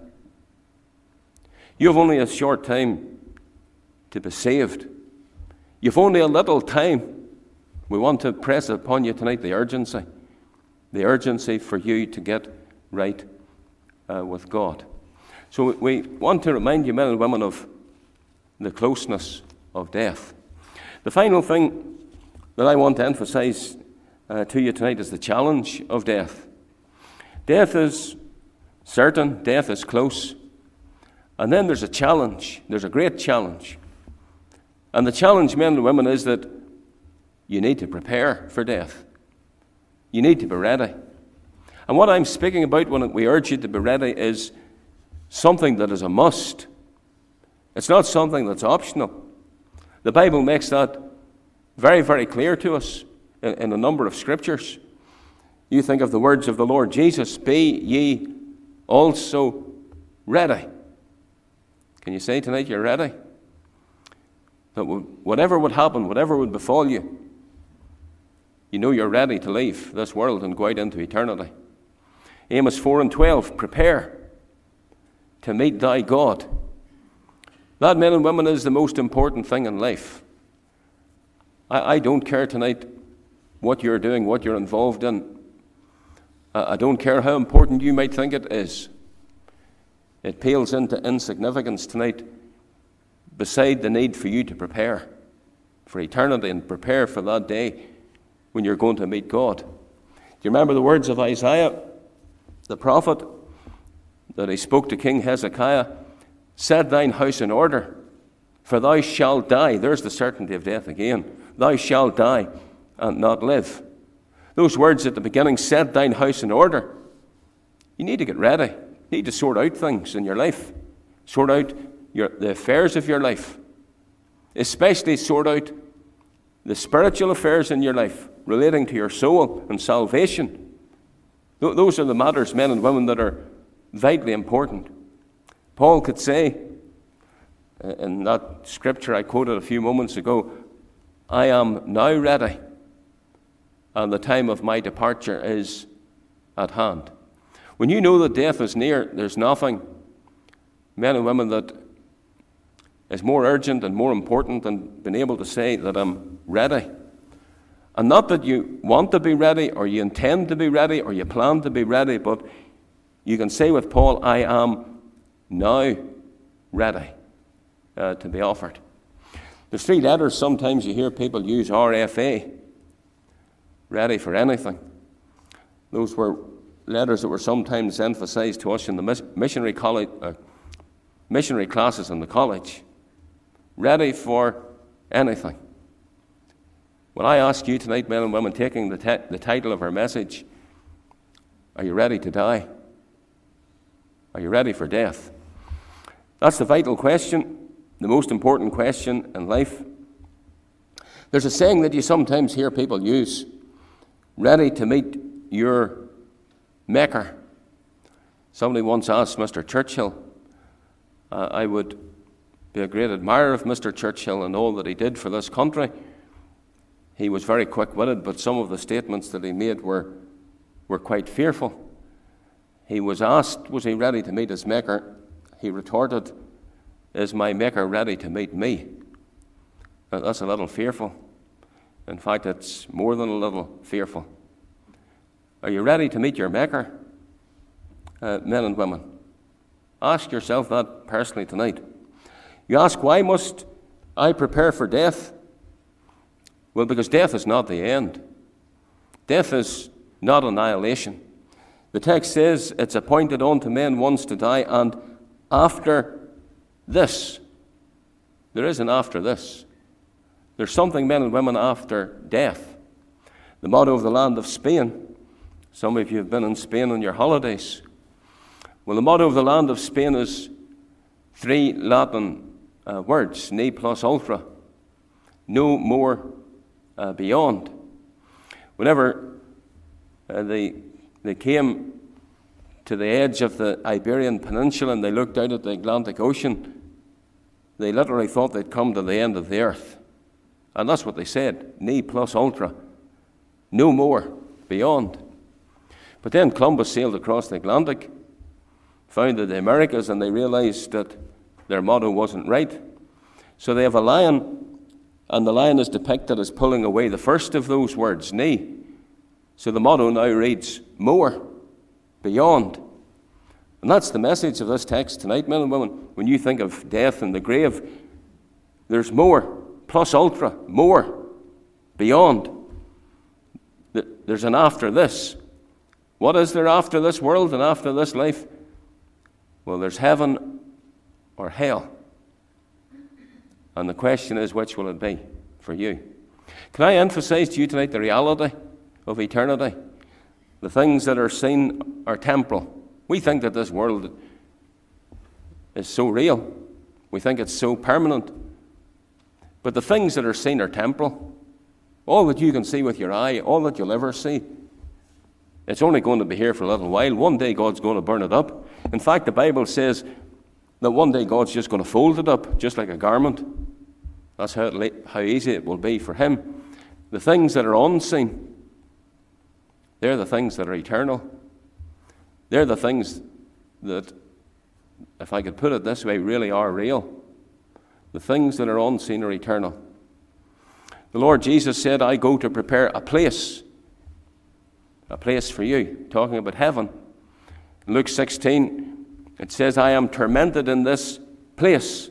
You have only a short time to be saved. You've only a little time. We want to press upon you tonight the urgency. The urgency for you to get right uh, with God. So we want to remind you, men and women, of the closeness of death. The final thing that I want to emphasize uh, to you tonight is the challenge of death. Death is certain, death is close, and then there's a challenge, there's a great challenge. And the challenge, men and women, is that you need to prepare for death. You need to be ready. And what I'm speaking about when we urge you to be ready is something that is a must. It's not something that's optional. The Bible makes that very, very clear to us in, in a number of scriptures. You think of the words of the Lord Jesus, be ye also ready. Can you say tonight you're ready? That whatever would happen, whatever would befall you, you know you're ready to leave this world and go out into eternity. Amos four and twelve, prepare to meet thy God. That, men and women, is the most important thing in life. I, I don't care tonight what you're doing, what you're involved in. I, I don't care how important you might think it is. It pales into insignificance tonight beside the need for you to prepare for eternity and prepare for that day when you're going to meet God. Do you remember the words of Isaiah, the prophet, that he spoke to King Hezekiah? Set thine house in order, for thou shalt die. There's the certainty of death again. Thou shalt die and not live. Those words at the beginning, set thine house in order. You need to get ready. You need to sort out things in your life. Sort out your, the affairs of your life. Especially sort out the spiritual affairs in your life relating to your soul and salvation. Th- those are the matters, men and women, that are vitally important. Paul could say, uh, in that scripture I quoted a few moments ago, I am now ready, and the time of my departure is at hand. When you know that death is near, there's nothing, men and women, that is more urgent and more important than being able to say that I'm ready. And not that you want to be ready, or you intend to be ready, or you plan to be ready, but you can say with Paul, I am now ready uh, to be offered. There's three letters sometimes you hear people use, R F A, ready for anything. Those were letters that were sometimes emphasized to us in the missionary college, uh, missionary classes in the college. Ready for anything. When I ask you tonight, men and women, taking the, te- the title of our message, are you ready to die? Are you ready for death? That's the vital question, the most important question in life. There's a saying that you sometimes hear people use, ready to meet your Maker. Somebody once asked Mister Churchill, uh, I would be a great admirer of Mister Churchill and all that he did for this country. He was very quick-witted, but some of the statements that he made were, were quite fearful. He was asked, was he ready to meet his Maker? He retorted, is my Maker ready to meet me? Now, that's a little fearful. In fact, it's more than a little fearful. Are you ready to meet your Maker, uh, men and women? Ask yourself that personally tonight. You ask, why must I prepare for death? Well, because death is not the end. Death is not annihilation. The text says it's appointed unto men once to die, and after this. There is an after this. There's something, men and women, after death. The motto of the land of Spain. Some of you have been in Spain on your holidays. Well, the motto of the land of Spain is three Latin uh, words, ne plus ultra, no more uh, beyond. Whenever uh, they, they came to the edge of the Iberian Peninsula and they looked out at the Atlantic Ocean, they literally thought they'd come to the end of the earth. And that's what they said, ne plus ultra, no more beyond. But then Columbus sailed across the Atlantic, founded the Americas, and they realized that their motto wasn't right. So they have a lion, and the lion is depicted as pulling away the first of those words, ne. So the motto now reads, more, beyond. And that's the message of this text tonight, men and women. When you think of death and the grave, there's more, plus ultra, more, beyond. There's an after this. What is there after this world and after this life? Well, there's heaven or hell. And the question is, which will it be for you? Can I emphasize to you tonight the reality of eternity? The things that are seen are temporal. We think that this world is so real. We think it's so permanent. But the things that are seen are temporal. All that you can see with your eye, all that you'll ever see, it's only going to be here for a little while. One day God's going to burn it up. In fact, the Bible says that one day God's just going to fold it up, just like a garment. That's how, it, how easy it will be for Him. The things that are unseen, they're the things that are eternal. They're the things that, if I could put it this way, really are real. The things that are unseen are eternal. The Lord Jesus said, I go to prepare a place. A place for you, talking about heaven. In Luke sixteen, it says, I am tormented in this place.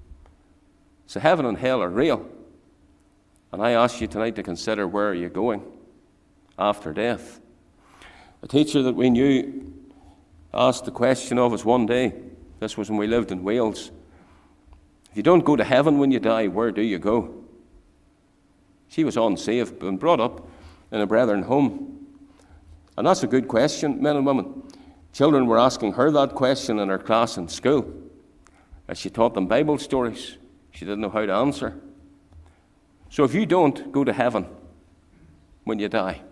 So heaven and hell are real. And I ask you tonight to consider, where are you going after death? A teacher that we knew asked the question of us one day. This was when we lived in Wales. If you don't go to heaven when you die, where do you go? She was unsaved, been brought up in a brethren home? And that's a good question, men and women. Children were asking her that question in her class in school. As she taught them Bible stories, she didn't know how to answer. So if you don't go to heaven when you die,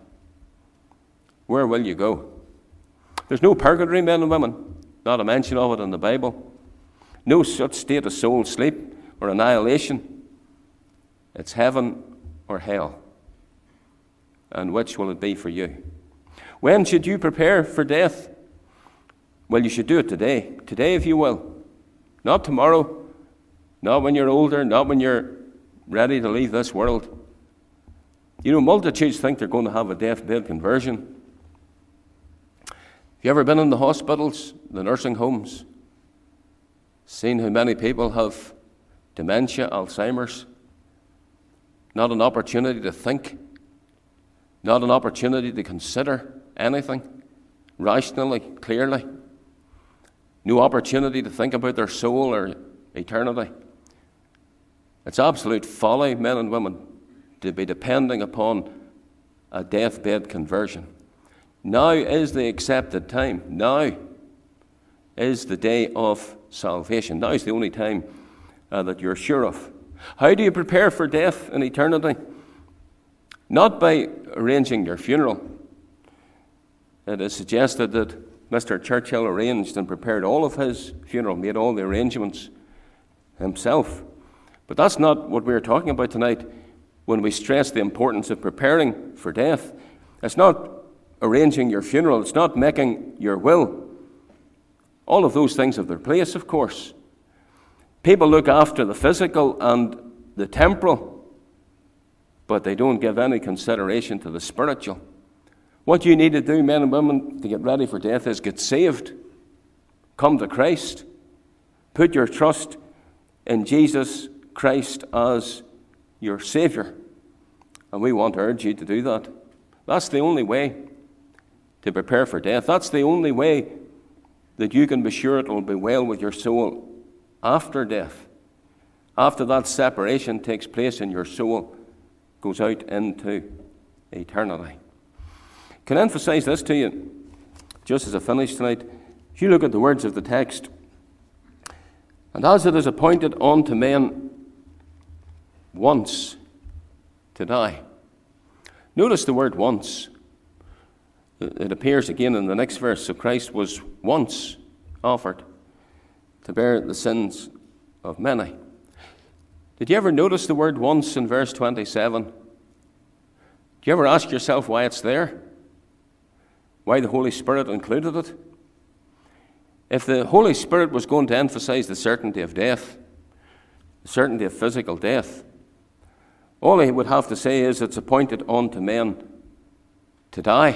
where will you go? There's no purgatory, men and women. Not a mention of it in the Bible. No such state of soul sleep or annihilation. It's heaven or hell. And which will it be for you? When should you prepare for death? Well, you should do it today. Today, if you will. Not tomorrow. Not when you're older. Not when you're ready to leave this world. You know, multitudes think they're going to have a deathbed conversion. Have you ever been in the hospitals, the nursing homes, seen how many people have dementia, Alzheimer's? Not an opportunity to think, not an opportunity to consider anything rationally, clearly. No opportunity to think about their soul or eternity. It's absolute folly, men and women, to be depending upon a deathbed conversion. Now is the accepted time. Now is the day of salvation. Now is the only time uh, that you're sure of. How do you prepare for death and eternity? Not by arranging your funeral. It is suggested that Mister Churchill arranged and prepared all of his funeral, made all the arrangements himself. But that's not what we're talking about tonight when we stress the importance of preparing for death. It's not arranging your funeral. It's not making your will. All of those things have their place, of course. People look after the physical and the temporal, but they don't give any consideration to the spiritual. What you need to do, men and women, to get ready for death is get saved. Come to Christ. Put your trust in Jesus Christ as your Savior. And we want to urge you to do that. That's the only way to prepare for death. That's the only way that you can be sure it will be well with your soul after death. After that separation takes place and your soul goes out into eternity. Can I emphasize this to you, just as I finish tonight? If you look at the words of the text, and as it is appointed unto men once to die. Notice the word once. It appears again in the next verse. So Christ was once offered to bear the sins of many. Did you ever notice the word once in verse twenty-seven? Do you ever ask yourself why it's there? Why the Holy Spirit included it? If the Holy Spirit was going to emphasize the certainty of death, the certainty of physical death, all he would have to say is it's appointed unto men to die.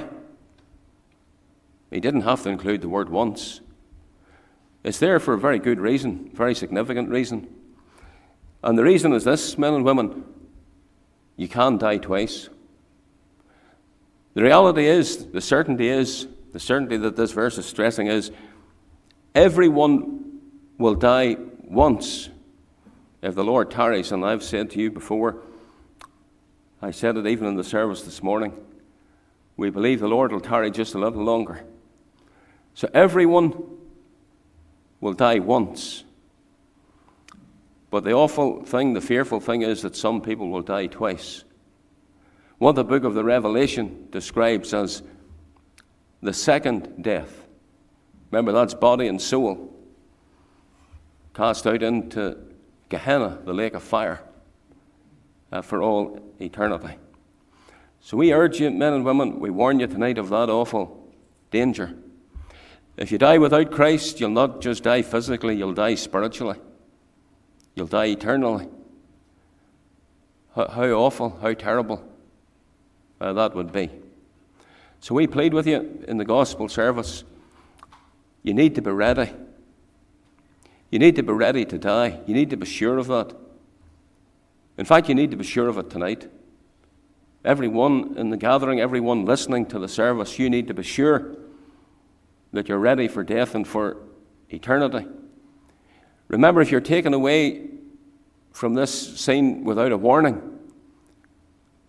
He didn't have to include the word once. It's there for a very good reason, very significant reason. And the reason is this, men and women, you can die twice. The reality is, the certainty is, the certainty that this verse is stressing is, everyone will die once if the Lord tarries. And I've said to you before, I said it even in the service this morning, we believe the Lord will tarry just a little longer. So everyone will die once. But the awful thing, the fearful thing is that some people will die twice. What the book of the Revelation describes as the second death. Remember, that's body and soul cast out into Gehenna, the lake of fire, uh, for all eternity. So we urge you, men and women, we warn you tonight of that awful danger. If you die without Christ, you'll not just die physically, you'll die spiritually. You'll die eternally. How, how awful, how terrible uh, that would be. So we plead with you in the gospel service, you need to be ready. You need to be ready to die. You need to be sure of that. In fact, you need to be sure of it tonight. Everyone in the gathering, everyone listening to the service, you need to be sure that you're ready for death and for eternity. Remember, if you're taken away from this scene without a warning,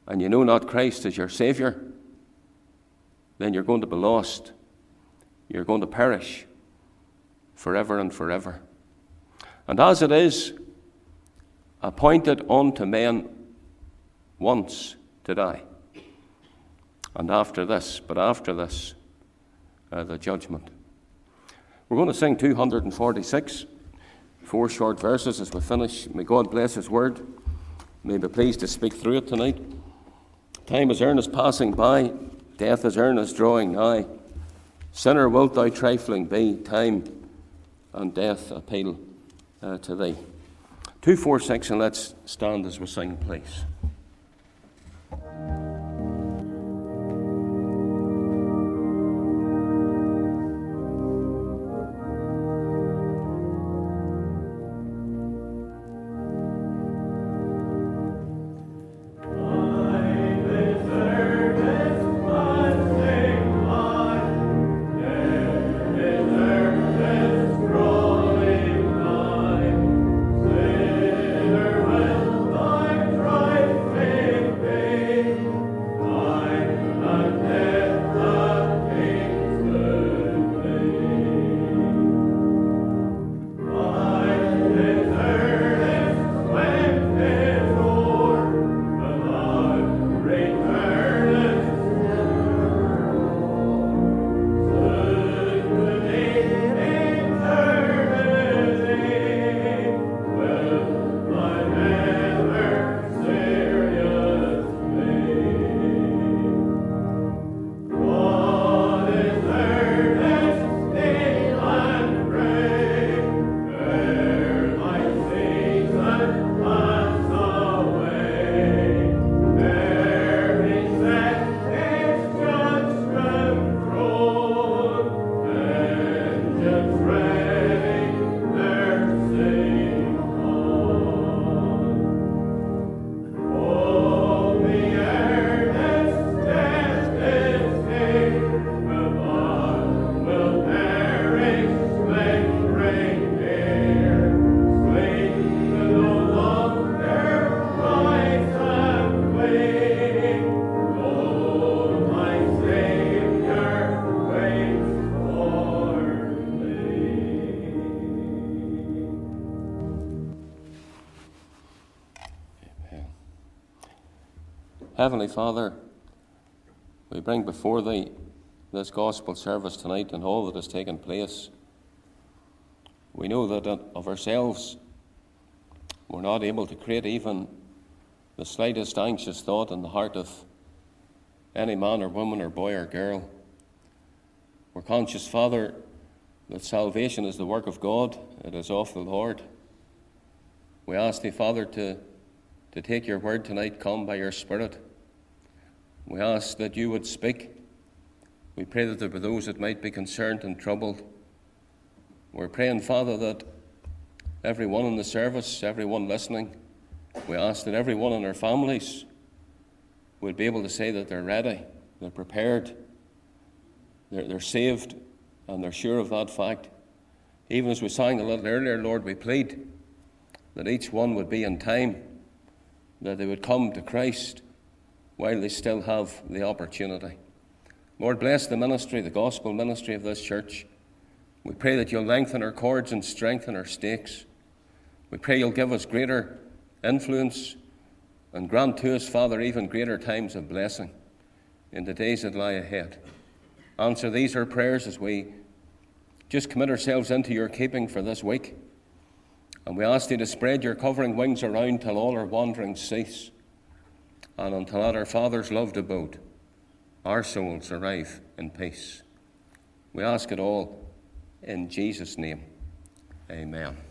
and you know not Christ as your Saviour, then you're going to be lost. You're going to perish forever and forever. And as it is appointed unto men once to die, and after this, but after this, uh, the judgment. We're going to sing two hundred forty-six, four short verses as we finish. May God bless His word. May be pleased to speak through it tonight. Time is earnest passing by, death is earnest drawing nigh. Sinner, wilt thou trifling be? Time and death appeal uh, to thee. two forty-six, and let's stand as we sing, please. Heavenly Father, we bring before Thee this gospel service tonight and all that has taken place. We know that of ourselves we're not able to create even the slightest anxious thought in the heart of any man or woman or boy or girl. We're conscious, Father, that salvation is the work of God. It is of the Lord. We ask Thee, Father, to, to take Your word tonight, come by Your Spirit. We ask that You would speak. We pray that there be those that might be concerned and troubled. We're praying, Father, that everyone in the service, everyone listening, we ask that everyone in our families would be able to say that they're ready, they're prepared, they're, they're saved, and they're sure of that fact. Even as we sang a little earlier, Lord, we plead that each one would be in time, that they would come to Christ while they still have the opportunity. Lord, bless the ministry, the gospel ministry of this church. We pray that You'll lengthen our cords and strengthen our stakes. We pray You'll give us greater influence and grant to us, Father, even greater times of blessing in the days that lie ahead. Answer these our prayers as we just commit ourselves into Your keeping for this week. And we ask Thee to spread Your covering wings around till all our wanderings cease, and until at our Father's loved abode, our souls arrive in peace. We ask it all in Jesus' name. Amen.